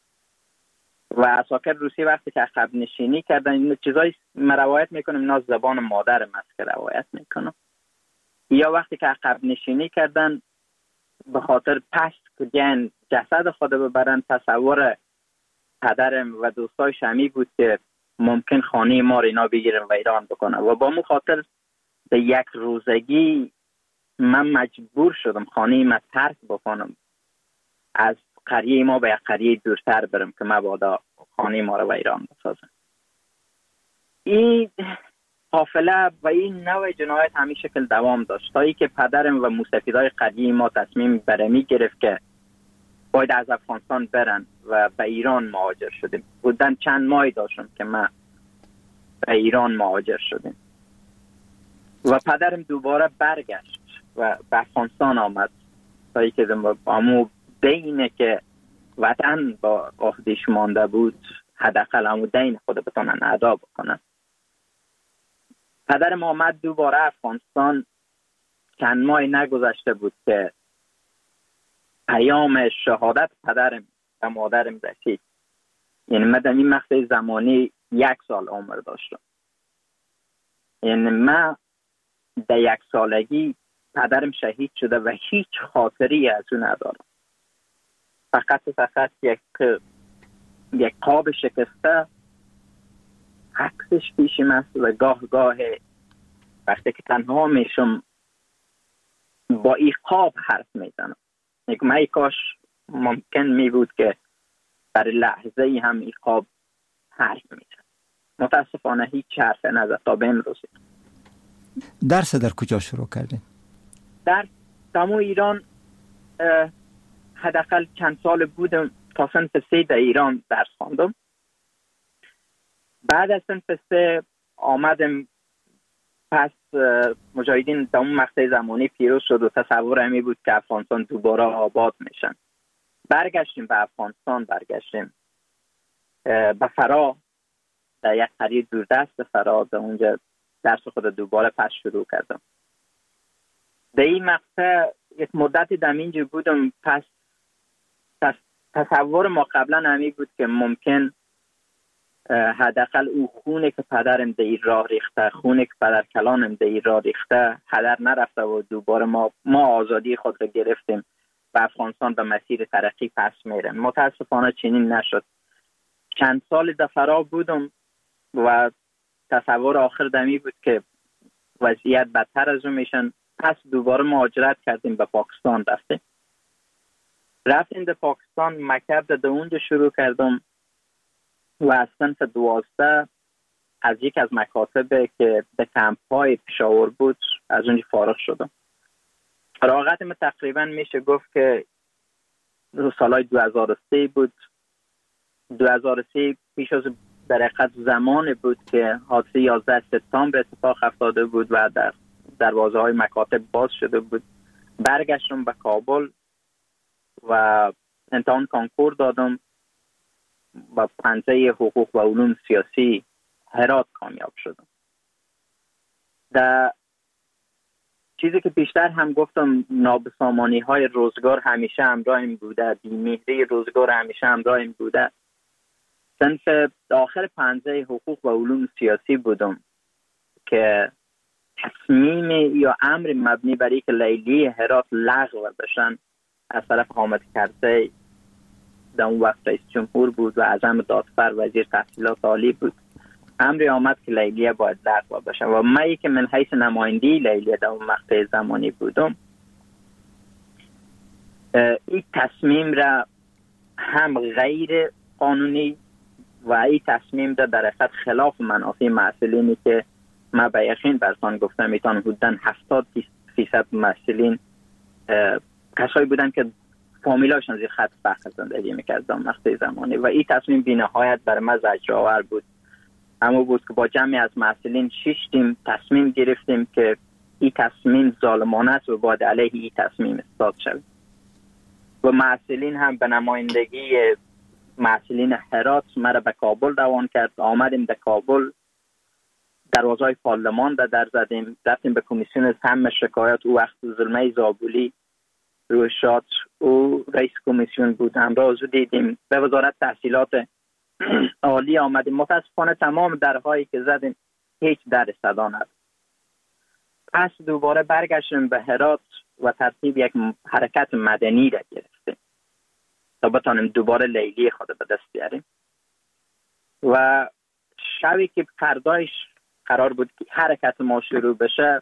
و عساکر روسی وقتی که عقب نشینی کردن، این چیزایی من روایت میکنم، اینا زبان مادرم است که روایت میکنم، یا وقتی که عقب نشینی کردن به خاطر پست کجن جسد خود ببرن، تصور پدرم و دوستای شمی بود که ممکن خانه ما رو اینا بگیرن و ایران بکنن و با مو خاطر به یک روزگی من مجبور شدم خانه ما ترک بکنم، از قریه ما به یک قریه دورتر برم که مبادا خانه ما رو و ایران بسازم. این حافله و این نوع جنایت همین شکل دوام داشت تا ای که پدرم و موسفیدای قریه ما تصمیم برمی گرفت که باید از افغانستان برن و به ایران مهاجر شدیم. بودن چند ماهی داشتم که ما به ایران مهاجر شدیم و پدرم دوباره برگشت و به افغانستان آمد تا ای که امو دینه که وطن با عهدش مانده بود، حداقل امو دین خود بتونن ادا بکنن. پدرم آمد دوباره افغانستان، چند ماه نگذشته بود که پیام شهادت پدرم و مادرم رسید. یعنی من در این مقطع زمانی یک سال عمر داشتم. یعنی من در یک سالگی پدرم شهید شده و هیچ خاطری از اون ندارم. فقط فقط یک یک قاب شکسته عکسش پیشم است و گاه گاه وقتی که تنها میشم با این قاب حرف میزنم. یک من کاش ممکن می بود که در لحظه ای هم این قاب حرف میزن. متاسفانه هیچ حرف نزد تا به امروز. درس در کجا شروع کردین؟ در تمام ایران حداقل چند سال بودم، تا صنف سه در ایران درس خواندم. بعد از صنف سه آمدم، پس مجاهدین در اون مقطع زمانی پیروز شد و تصور همی بود که افغانستان دوباره آباد میشن. برگشتیم به افغانستان، برگشتیم به فرا، در یک قریه دوردست فرا، در اونجا درس خود دوباره پس شروع کردم. در این مقطع یک مدتی در اینجا بودم. پس تصور ما قبلا همی بود که ممکن حداقل او خونه که پدرم در این راه ریخته، خونه که پدر کلانم در این راه ریخته هدر نرفته و دوباره ما ما آزادی خود را گرفتیم و افغانستان به مسیر ترقی پس میرم. متاسفانه چنین نشد. چند سال در فرا بودم و تصور آخر دمی بود که وضعیت بدتر از اون میشن. پس دوباره مهاجرت کردیم، به پاکستان رفتیم. رفتیم در پاکستان، مکتب در اونجا شروع کردم و از صنف دوازده از یک از مکاتب که به کمپ های پشاور بود از اونجا فارغ شدم. فراغت من تقریبا میشه گفت که سالهای دو هزار و سه بود. دو هزار و سه پیش از در حقیقت زمان بود که حادثه یازده سپتامبر اتفاق افتاده بود و در دروازه های مکاتب باز شده بود. برگشتم به کابل و امتحان کانکور دادم و پنجه حقوق و علوم سیاسی هرات کامیاب شدم. در چیزی که بیشتر هم گفتم، نابسامانی های روزگار همیشه همراهیم بوده، بی‌مهری روزگار همیشه همراهیم بوده. صنف آخر پنجه حقوق و علوم سیاسی بودم که تصمیم یا امر مبنی بر اینکه لیلیه هرات لغو بشن از طرف حامد کرزی در اون وقت رئیس جمهور بود و اعظم دادفر وزیر تحصیلات عالی بود، امری آمد که لیلیه باید لغو بشه و من که من حیث نمایندی لیلیه در اون مقطع زمانی بودم، این تصمیم را هم غیر قانونی و این تصمیم را در اصل خلاف منافع مسئولینی که من به یقین برسان گفتم میتونم بودن هفتاد فیصد مسئولین کسایی بودن که فامیلاشون زیر خط فقر زندگی میکرد در مقطع زمانی و این تصمیم بی نهایت بر من زجرآور بود. اما بود که با جمعی از مسئولین شیشتیم تصمیم گرفتیم که این تصمیم ظالمانه است و باید علیه این تصمیم استاد شد و مسئولین هم به نمایندگی مسئولین هرات مرا به کابل روان کرد. آمدیم در کابل، دروازهای پارلمان را در زدیم، رفتیم به کمیسیون سم شکایات. او وقت زلمه زابولی روی شاد او رئیس کمیسیون بود، همراه او دیدیم. به وزارت تحصیلات عالی آمدیم، متاسفانه تمام درهایی که زدیم هیچ در صدا نداد. پس دوباره برگشتیم به هرات و ترتیب یک حرکت مدنی را گرفتیم تا بتانیم دوباره لیلی خود به دست بیاریم و شبی که فردایش قرار بود که حرکت ما شروع بشه،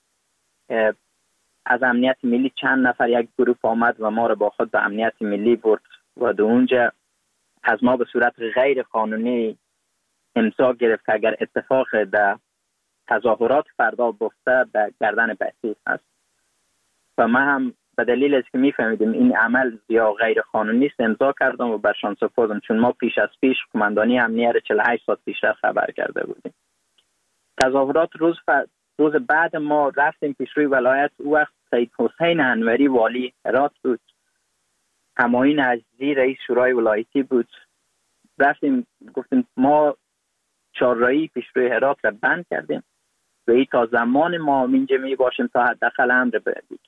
از امنیت ملی چند نفر یک گروه آمد و ما را با خود به امنیت ملی برد و در اونجا از ما به صورت غیر قانونی امضا گرفت که اگر اتفاق در تظاهرات فردا بفته به گردن بحثی هست و من هم به دلیل از که میفهمیدیم این عمل یا غیر قانونی است امضا کردم و برشان سپردم، چون ما پیش از پیش قماندانی امنیت را چهل و هشت ساعت پیشتر خبر کرده بودیم. تظاهرات روز ف... روز بعد ما رفتیم پیش روی ولایت. او وقت سید حسین انوری والی هرات بود، همایون عزیزی رئیس شورای ولایتی بود. رفتیم گفتیم ما چهارراهی پیش روی هرات را بند کردیم و این تا زمان ما اینجا می باشیم تا حداقل امر بگیریم.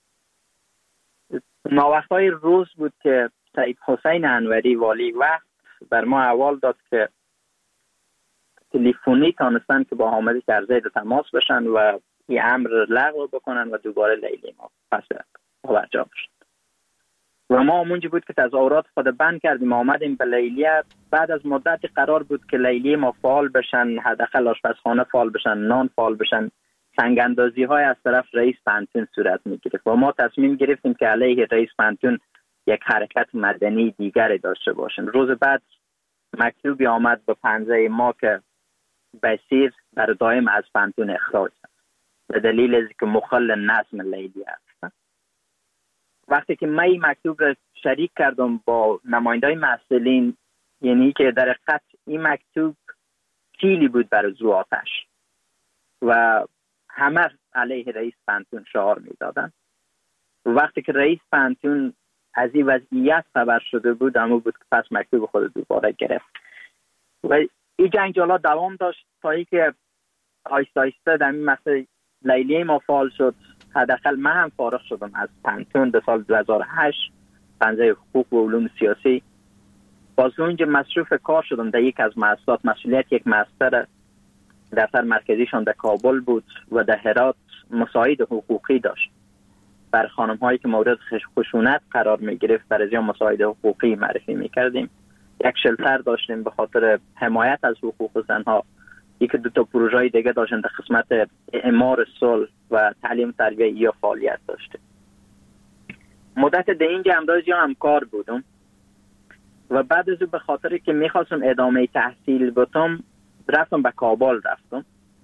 ماوقتهای روز بود که سید حسین انوری والی وقت بر ما احوال داد که تلفنی تانستن که با حامد کرزی تماس بشن و این امر لغو بکنن و دوباره لیلی ما پس برجا بشن و ما اونجا بود که تظاهرات خود بند کردیم. آمدیم به لیلیه. بعد از مدت قرار بود که لیلی ما فعال بشن، حداقل آشپزخانه فعال بشن، نان فعال بشن، سنگ اندازی های از طرف رئیس پانتون صورت می گرفت و ما تصمیم گرفتیم که علیه رئیس پانتون یک حرکت مدنی دیگر داشته باشیم. روز بعد مکتوبی آمد به پنجه ما که بسیر در دائم از پانتون اخراج است به دلیل از که مخل نظم لیلی است. وقتی که من این مکتوب را شریک کردم با نمایندای مسئولین، یعنی که در حقیقت این مکتوب کیلی بود برای زو آتش و همه علیه رئیس پانتون شعار میدادن. وقتی که رئیس پانتون از این وضعیت خبر شده بود، اما بود که پس مکتوب خود دوباره گرفت و این جنجالا دوام داشت تا اینکه آیسته آیسته در این مسئله لیلی ما فعال شد. حداقل من هم فارغ شدم از پانتون در سال دو هزار و هشت، پنجه حقوق و علوم سیاسی. باز اونجا مصروف کار شدم در یک از مؤسسات. مسئولیت یک مؤسسه دفتر مرکزیشان در کابل بود و در هرات مساعد حقوقی داشت بر خانم هایی که مورد خشونت قرار می گرفت. برای یا مساعد حقوقی معرفی می کردیم. یک شلتر داشتیم به خاطر حمایت از حقوق زنها. یک دو تا پروژه دیگه داشتیم در قسمت اعمار صلح و تعلیم تربیه یا فعالیت داشتیم. مدت در اینجا امروز یا همکار بودم و بعد از او به خاطر که میخواستم ادامه تحصیل بتم رفتم به کابل رفتم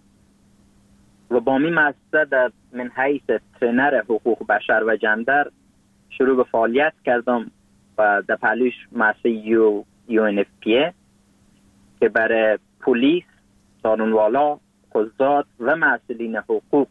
و با می مؤسسه در من حیث ترینر حقوق بشر و جندر شروع به فعالیت کردم و در پهلوش مؤسسه یو یو ان اف پی که برای پلیس، قانونوالا، قضات و مسئولین حقوق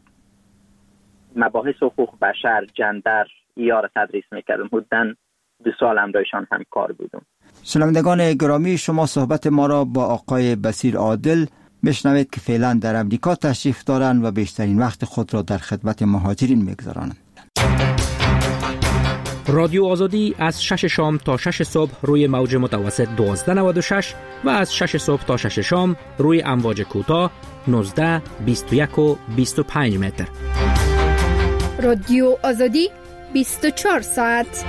مباحث حقوق بشر، جندر یا را تدریس میکردم. حدوداً دو سال همراهشان هم کار بودم. شنوندگان گرامی، شما صحبت ما را با آقای بصیر عادل میشنوید که فعلا در امریکا تشریف دارند و بیشترین وقت خود را در خدمت مهاجرین میگذرانند. رادیو آزادی از شش شام تا شش صبح روی موج متوسط دوازده نود و شش و از شش صبح تا شش شام روی امواج کوتاه نوزده بیست و یک و بیست و پنج متر. رادیو آزادی بیست و چهار ساعت.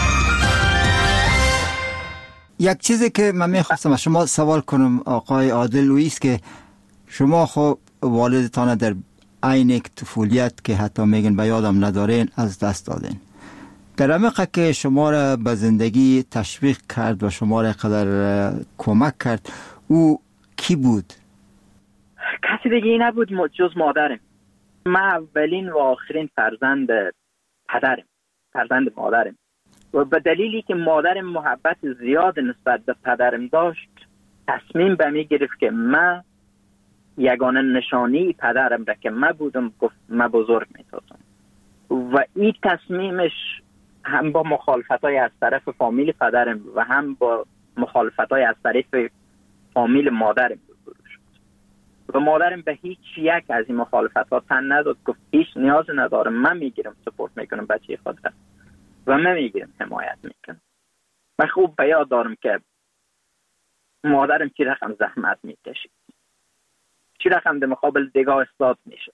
یک چیزی که من میخواستم از شما سوال کنم آقای عادل لوئیس که شما خب والدتان در عین طفولیت که حتی میگن به یادم ندارین از دست دادین. در عمقه که شما را به زندگی تشویق کرد و شما را قدر کمک کرد او کی بود؟ کسی دیگه نبود جز مادرم. من اولین و آخرین فرزند پدرم، فرزند مادرم، و به دلیلی که مادرم محبت زیاد نسبت به پدرم داشت تصمیم به می گرفت که من یگانه نشانی پدرم را که من بودم گفت من بزرگ می سازم و این تصمیمش هم با مخالفتای از طرف فامیل پدرم و هم با مخالفتای از طرف فامیل مادرم روبرو شد و مادرم به هیچ یک از این مخالفتات تن نداد. گفت هیچ نیاز ندارم، من میگیرم سپورت میکنم بچه خود را و من میگیرم حمایت میکنم. من خوب به یاد دارم که مادرم چی رقم زحمت میکشید، چی رقم در مقابل دیگه استاد میشد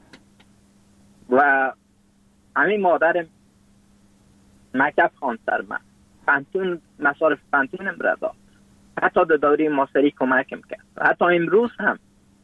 و همین مادرم مکتب خواند سر من، پانتون مصارف پانتونم را داد، حتی در دوره ماستری کمکم کرد، حتی امروز هم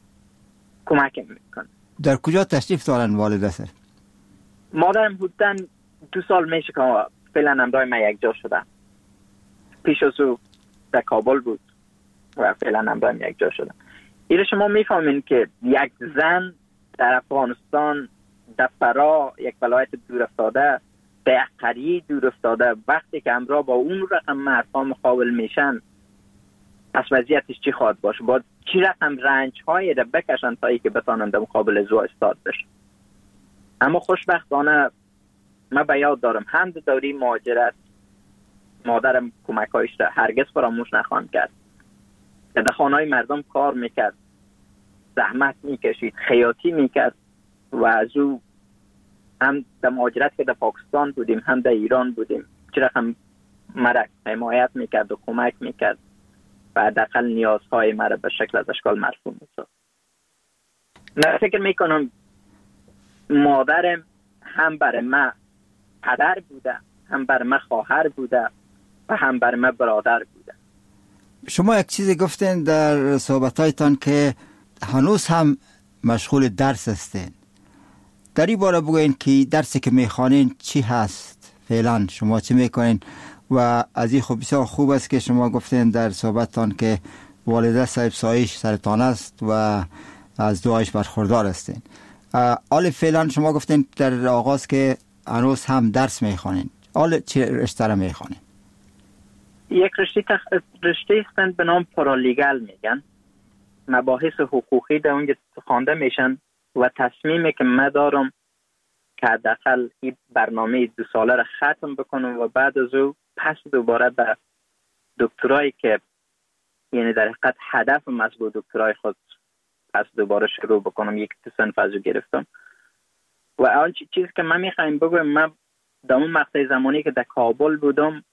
کمکم میکنه. در کجا تشریف دارن والدتر؟ مادرم بودن دو سال میشه که فعلا همراه من یک جا شدن. پیش از او در کابل بود و فعلا همراه من یک جا شدن. ایره شما میفهمین که یک زن در افغانستان، در فرا، یک ولایت دور افتاده، در یک قریه دور افتاده، وقتی که همراه با اون رقم مردها مقابل میشن پس وضعیتش چی خواهد باشه؟ با چی رقم رنج هایی را بکشن تا ای که بتانن در مقابل زو استاد بشن. اما خوشبختانه من به یاد دارم هم در دوره مهاجرت مادرم کمکایش را هرگز فراموش نخواهند کرد. در خانه‌های مردم کار میکرد، زحمت میکشید، خیاطی میکرد و از او هم در مهاجرت که در پاکستان بودیم هم در ایران بودیم چرا هم مرا حمایت میکرد و کمک میکرد و حداقل نیازهای مرا به شکل از اشکال مرفوع میساخت. من فکر میکنم مادرم هم برای من پدر بوده، هم برای من خواهر بوده و هم برای من برادر بوده. شما یک چیزی گفتین در صحبتایتان که هنوز هم مشغول درس هستین. در این باره بگوین که درسی که میخوانین چی هست فعلا، شما چی میکنین؟ و از این خوب بسیار خوب است که شما گفتین در صحبتتان که والده صاحب سایش سرطان است و از دعایش برخوردار هستین. حال فعلا شما گفتین در آغاز که هنوز هم درس میخوانین. حال چی رشته را میخوانین؟ یک رشته تخ... رشته هستند به نام پارالیگل میگن. مباحث حقوقی در اونجا خوانده میشن و تصمیمی که من دارم که حداقل این برنامه دو ساله را ختم بکنم و بعد از او پس دوباره به دکترایی که یعنی در حقیقت هدف مطلوب دکترای خود پس دوباره شروع بکنم. یک صنف از او گرفتم و اول چیزی که من میخوایم بگویم، من در اون مقطع زمانی که در کابل بودم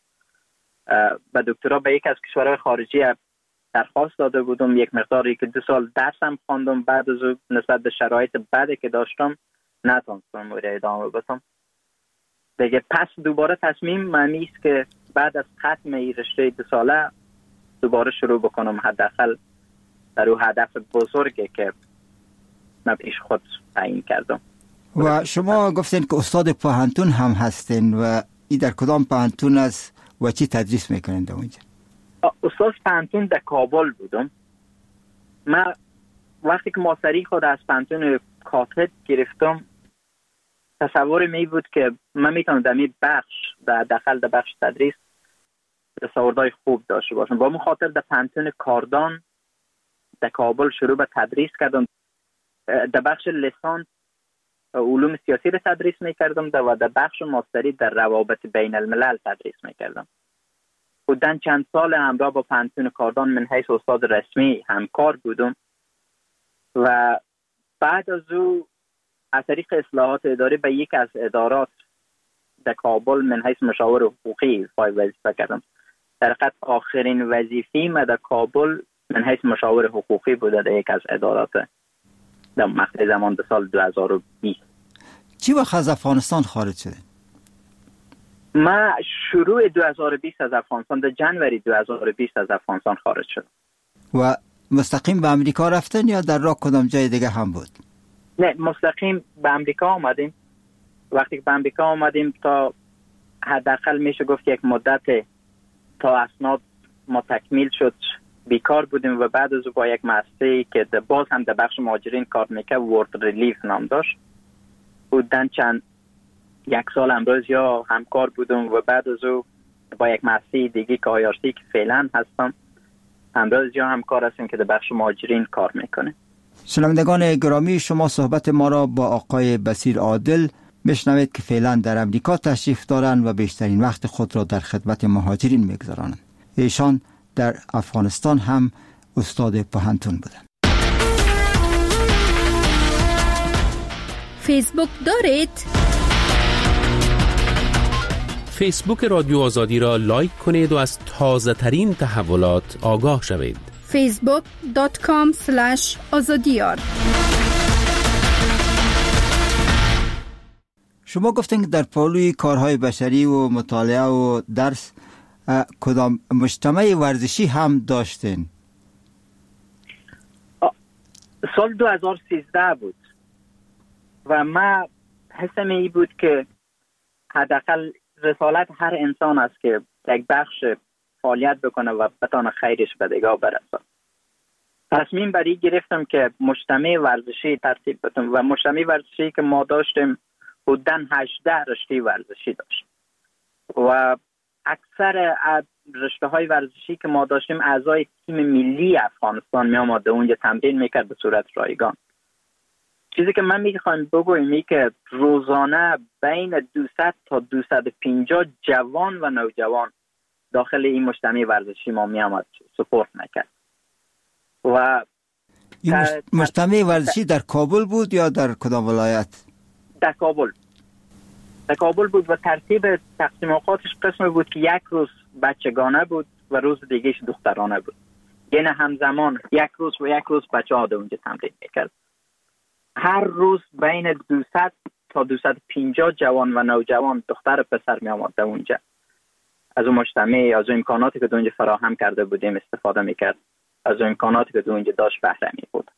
به دکترا به یک از کشورهای خارجی درخواست داده بودم، یک مقداری که دو سال درسم خواندم، بعد از او نسبت به شرایط بعدی که داشتم نتونستم ادامه بدم دیگه. پس دوباره تصمیم معنی است که بعد از ختم این رشته دو ساله دوباره شروع بکنم، حداقل در اون هدف بزرگی که من پیش خود تعیین کردم. و شما گفتین که استاد پوهنتون هم هستین و این در کدام پوهنتون است و چی تدریس میکنین در اونجا؟ استاد پوهنتون در کابل بودم. من وقتی که ماستری خود از پوهنتون کاتد گرفتم تصور می بود که من میتونم در این بخش در داخل در بخش تدریس تصوردهای خوب داشته باشم. با من خاطر در پوهنتون کاردان در کابل شروع به تدریس کردم. در بخش لیسانس علوم سیاسی را تدریس میکردم و در بخش ماستری در روابط بین الملل تدریس میکردم. بودن چند سال همراه با پوهنتون کاردان من حیث استاد رسمی همکار بودم و بعد از او از طریق اصلاحات اداری به یک از ادارات در کابل من حیث مشاور حقوقی فای وظیفه کردم. در حقیقت آخرین وظیفه من در کابل من حیث مشاور حقوقی بوده در یک از ادارات در مقطع زمان در سال دو هزار و بیست. چی وقت از افغانستان خارج شده؟ ما شروع دو هزار و بیست از افغانستان، در جنوری دو هزار و بیست از افغانستان خارج شد. و مستقیم به امریکا رفتن یا در راه کدام جای دیگه هم بود؟ نه، مستقیم به امریکا آمدیم. وقتی که به امریکا آمدیم تا حداقل میشه گفت یک مدت تا اسناد ما تکمیل شد بیکار بودیم و بعد از با یک مؤسسه‌ای که باز هم در بخش مهاجرین کار میکرد، ورد ریلیف نام داشت، بودن چند یک سال امروز یا همکار بودم و بعد از او با یک مؤسسه دیگه که آیارسی که فعلا هستم امروز یا همکار هستیم که در بخش مهاجرین کار میکنه. شنوندگان گرامی، شما صحبت ما را با آقای بصیر عادل میشنوید که فعلا در امریکا تشریف دارند و بیشترین وقت خود را در خدمت مهاجرین میگذرانند. ایشان در افغانستان هم استاد پوهنتون بودند. فیسبوک دارید؟ فیسبوک رادیو آزادی را لایک کنید و از تازه ترین تحولات آگاه شوید. فیسبوک دات کام اسلش آزادیار. شما گفتین که در پالوی کارهای بشری و مطالعه و درس کدام مجتمع ورزشی هم داشتین؟ سال دو هزار و سیزده بود و ما حسم ای بود که حداقل رسالت هر انسان است که یک بخش فعالیت بکنه و بتانه خیرش به دیگه برسه. تصمیم بر این گرفتم که مجتمع ورزشی ترتیب بدم و مجتمع ورزشی که ما داشتیم حدوداً هجده رشته ورزشی داشت و اکثر رشته های ورزشی که ما داشتیم اعضای تیم ملی افغانستان می آمده اونجا تمرین میکرد به صورت رایگان. چیزی که من میخوایم بگویم این که روزانه بین دویست تا دویست و پنجاه جوان و نوجوان داخل این مجتمع ورزشی ما می آمد سپورت میکرد. و این مجتمع ورزشی در کابل بود یا در کدام ولایت؟ در کابل. در کابل بود و ترتیب تقسیم اوقاتش قسم بود که یک روز بچگانه بود و روز دیگهش دخترانه بود. یعنی همزمان یک روز و یک روز بچه ها اونجا تمرین میکرد. هر روز بین دویست تا دویست و پنجاه جوان و نوجوان دختر و پسر می آمد اونجا. از اون مجتمع، از اون امکاناتی که اونجا فراهم کرده بودیم استفاده میکرد. از اون امکاناتی که اونجا داشت بهره می بود.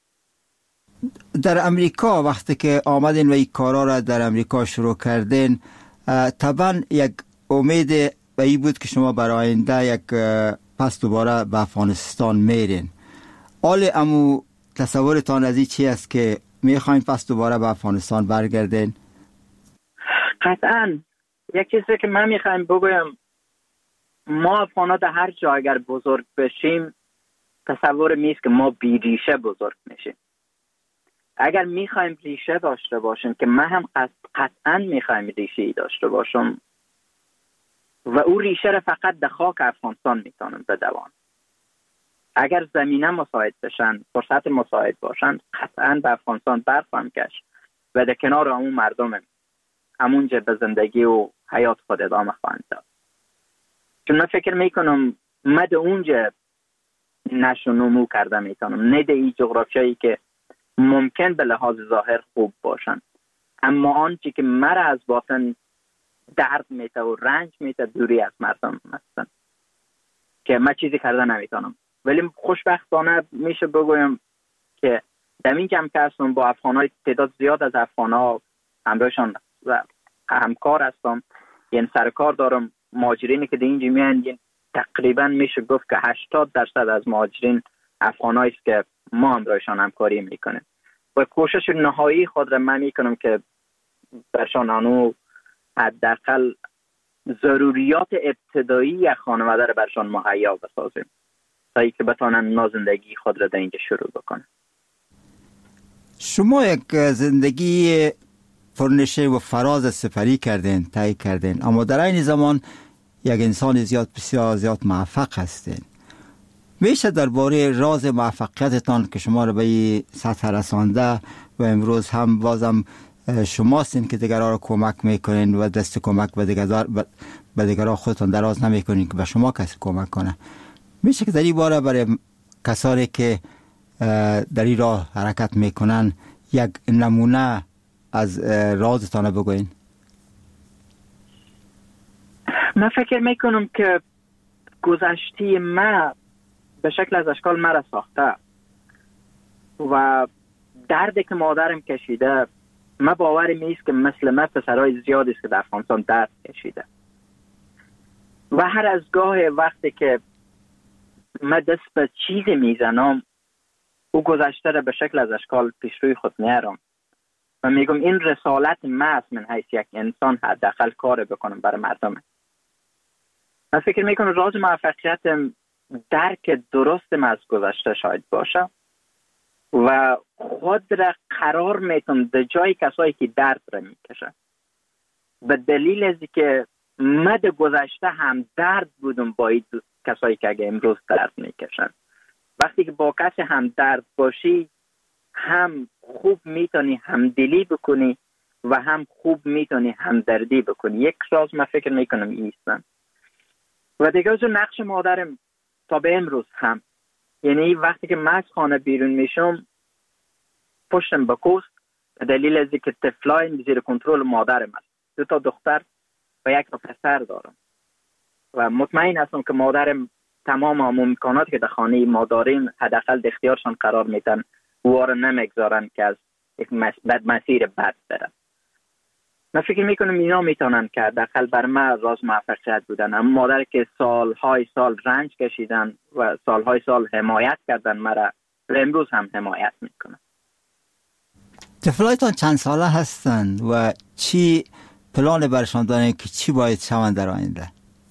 در امریکا وقتی که آمدین و این کارا را در امریکا شروع کردین، طبعا یک امید به این بود که شما برای آینده یک پس دوباره به افغانستان میرین. حال امو تصورتان از این چی است که میخواین پس دوباره به افغانستان برگردین؟ قطعا یک چیزی که من میخوایم بگویم، ما افغانا در هر جا اگر بزرگ بشیم تصور میست که ما بی ریشه بزرگ میشیم. اگر میخوایم ریشه داشته باشیم که من هم قطعا میخوایم ریشه داشته باشم و او ریشه را فقط در خاک افغانستان میتونم بدوان. اگر زمینه مساعد بشن، فرصت مساعد باشن، قطعا به افغانستان برخواهم گشت و در کنار همون مردم همونجا به زندگی و حیات خود ادامه خواهم داد. چون من فکر میکنم من در اونجا نشو نمو کرده میتونم، نه در این جغرافیایی که ممکن به لحاظ ظاهر خوب باشن، اما آنچه که مرا از باطن درد میته و رنج میته دوری از مردم هستن که من چیزی کرده نمیتونم. ولی خوشبختانه میشه بگویم که در این جمع که هستم با افغانهای تعداد زیاد از افغانها همراهشان و همکار هستم، یعنی سرکار دارم. مهاجرینی که در اینجا میان تقریبا میشه گفت که هشتاد درصد از مهاجرین افغانایی است که ما همراهشان همکاری میکنیم و کوشش نهایی خود را من میکنم که برشان آنو حداقل ضروریات ابتدایی یک خانواده را برشان مهیا بسازیم تا ای که بتانن نازندگی خود را در اینجا شروع بکنن. شما یک زندگی پرنشه و فراز سپری کردین، طی کردین، اما در این زمان یک انسان زیاد بسیار زیاد موفق هستین. میشه درباره راز موفقیتتان که شما رو به این سطح رسانده و امروز هم بازم شماستین که دیگران را کمک میکنین و دست کمک به دیگران به دیگران خودتون دراز نمیکنین که به شما کسی کمک کنه. میشه که در این باره برای کسانی که در این راه حرکت میکنن یک نمونه از رازتان بگوین؟ من فکر میکنم که گذشته ما به شکل از اشکال مرا ساخته و دردی که مادرم کشیده، من باورم نیست که مثل من پسرهای زیادی است که در افغانستان درد کشیده و هر از گاه وقتی که من دست به چیزی میزنم او گذشته را به شکل از اشکال پیش روی خود میارم و میگم این رسالت من است، من حیث یک انسان حداقل کار بکنم برای مردم. من فکر میکنم راز موفقیتم درک درستم از گذشته شاید باشه و خود را قرار میتونم در جای کسایی که درد را میکشن، به دلیل از که من در گذشته هم درد بودم با این کسایی که اگه امروز درد میکشن. وقتی که با کسی هم درد باشی هم خوب میتونی همدلی بکنی و هم خوب میتونی همدردی بکنی. یک راز من فکر میکنم ایستن و دیگه از نقش مادرم تا به امروز هم، یعنی وقتی که من از خانه بیرون میشم پشتم به کوست به دلیل از که طفلای زیر کنترل مادرم است. دو تا دختر و یک تا پسر دارم و مطمئن هستم که مادرم تمام امکاناتی که در خانه ما داریم حداقل در اختیارشان قرار میدن و او را نمیگذارن که از یک بد مسیر بد بره. من فکر میکنم اینا میتونن که حداقل بر من راز موفقیت بودن. اما مادر که سالهای سال رنج کشیدن و سالهای سال حمایت کردن مرا و امروز هم حمایت میکنن. طفلایتان چند ساله هستند و چی پلان برشان دارن که چی باید شوند در آینده؟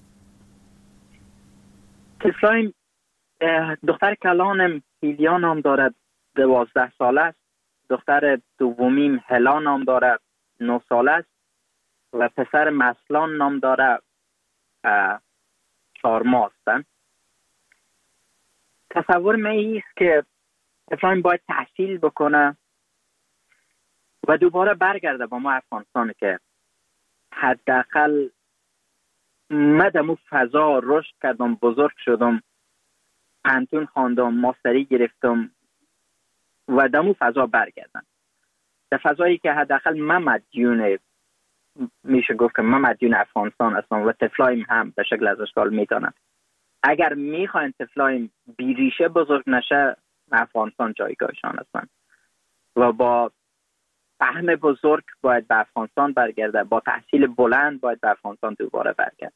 طفلایم دختر کلانم هیلیا نام دارد، دوازده ساله است. دختر دومیم هلا نام دارد، نه ساله است و پسر مسلان نام دارد، چهار ماه هستند. تصور من ایست که طفلایم باید تحصیل بکنه و دوباره برگرده با ما افغانستان که حداقل من دمو فضا رشد کردم، بزرگ شدم، پانتون خواندم، ماستری گرفتم و دمو فضا برگردم. در فضایی که حداقل من مدیون، میشه گفت که من مدیون افغانستان هستم و طفلایم هم به شکل از اشکال میتونن. اگر میخواین طفلایم بیریشه بزرگ نشه، افغانستان جایگاهشان هستن و با فهم بزرگ باید به افغانستان برگرده، با تحصیل بلند باید به افغانستان دوباره برگرده.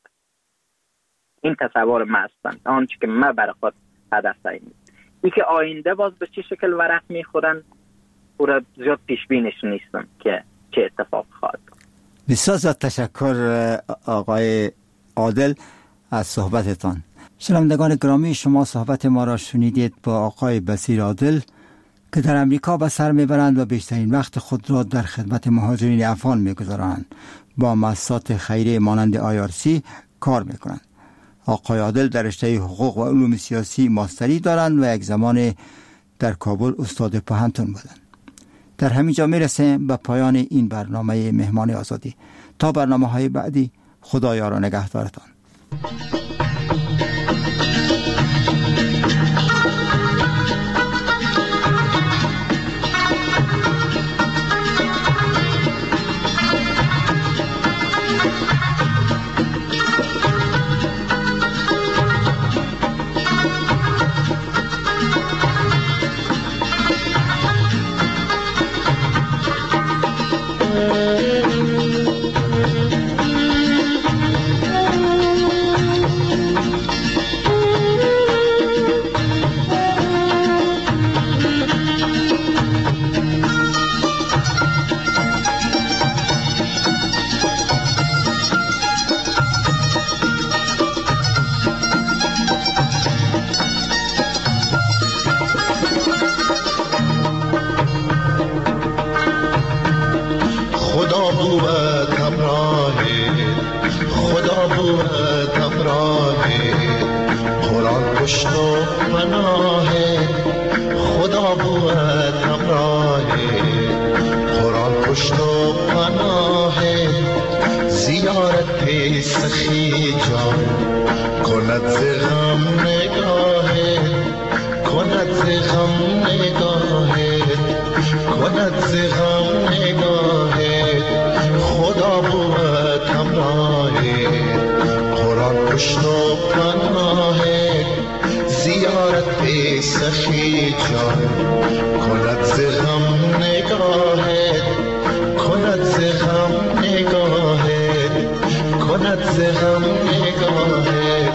این تصور من هستند، آنچه که من برای خود هدف تعیین. این که آینده باز به چه شکل ورق میخورن او را زیاد پیش بینش نیستم که چه اتفاق خواهد. بسیار زیاد تشکر آقای عادل از صحبتتان. شنوندگان گرامی، شما صحبت ما را شنیدید با آقای بصیر عادل که در امریکا به سر میبرند و بیشترین وقت خود را در خدمت مهاجرین افغان میگذارند. با مؤسسات خیریه مانند آی آر سی کار میکنند. آقای عادل در رشته حقوق و علوم سیاسی ماستری دارند و یک زمان در کابل استاد پوهنتون بودند. در همین جا میرسیم به پایان این برنامه مهمان آزادی. تا برنامه های بعدی، خدایا را نگهدارتان. خدا بود همراه قرآن پشت و زیارت سخی جان کند ز غم نگاهه کند ز غم نگاهه کند ز غم نگاهه خدا بود همراهه قرآن پشت و پناهه زیارت سخی جان کند ز غم نگاهه کند ز غم نگاهه کند ز غم نگاهه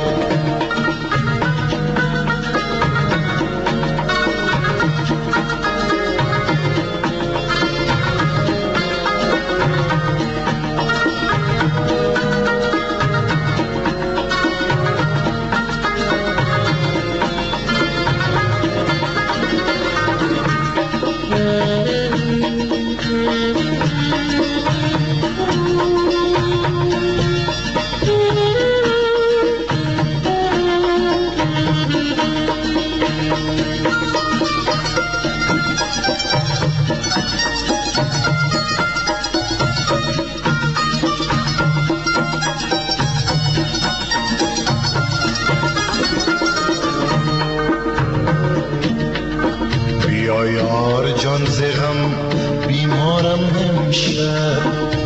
جان ز غم بیمارم امشب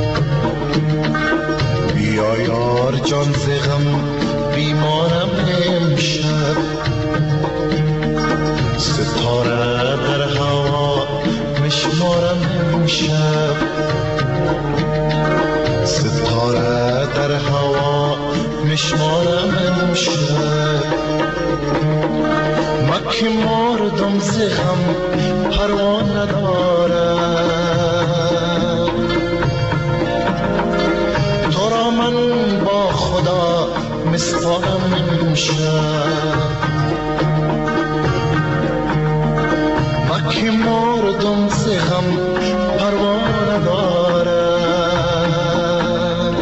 بیا یار جان ز غم بیمارم امشب ستاره در هوا مشمارم امشب ستاره در هوا مشمارم امشب مکه مردم ز غم پروا ندارم تو را من با خدا مسپارم امشب مکه مردم ز غم پروا ندارم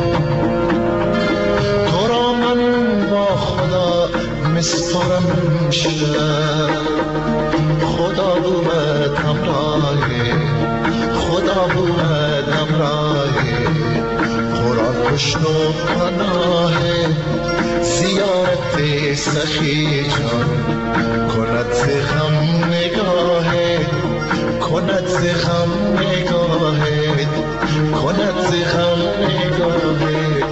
تو را من با خدا مسپارم امشب خدا بود همراهه خدا بود همراهه قرآن پشت و پناهه زیارت سخی جان کند ز غم نگاهه کند ز غم نگاهه کند ز غم نگاهه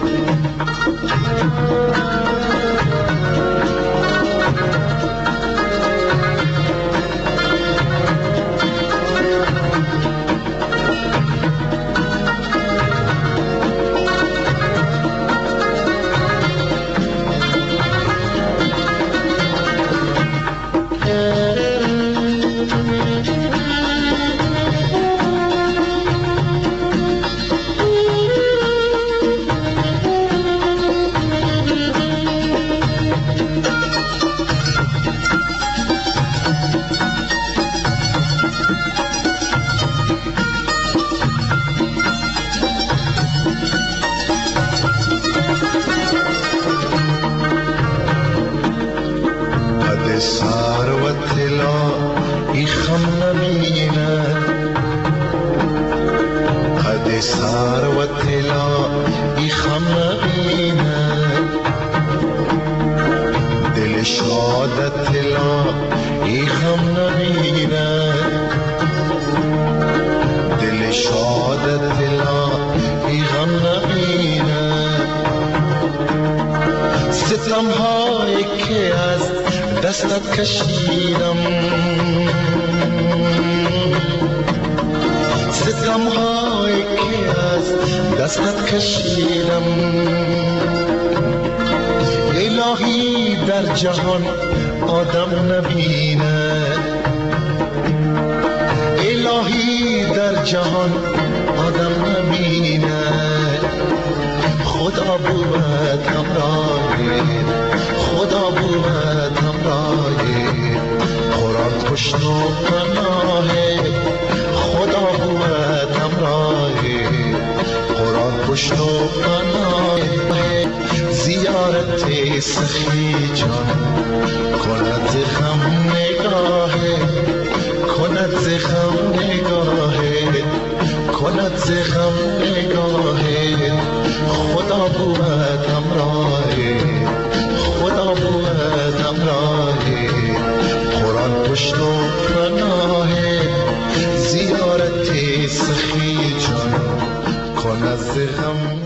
دستت کشیدم ستم هایی که از دستت کشیدم الهی در جهان آدم نبینه الهی در جهان آدم نبینه خدا بود همراهه خدا بود همراهه قرآن پشت و پناهه خدا بود همراهه قرآن پشت و پناهه زیارت سخی جان کند ز غم نگاهه کند ز غم نگاهه کند ز غم نگاهه خدا بود همراهی، خدا بود همراهی. قرآن پشت و پناهی، زیارت سخی جان کن از غم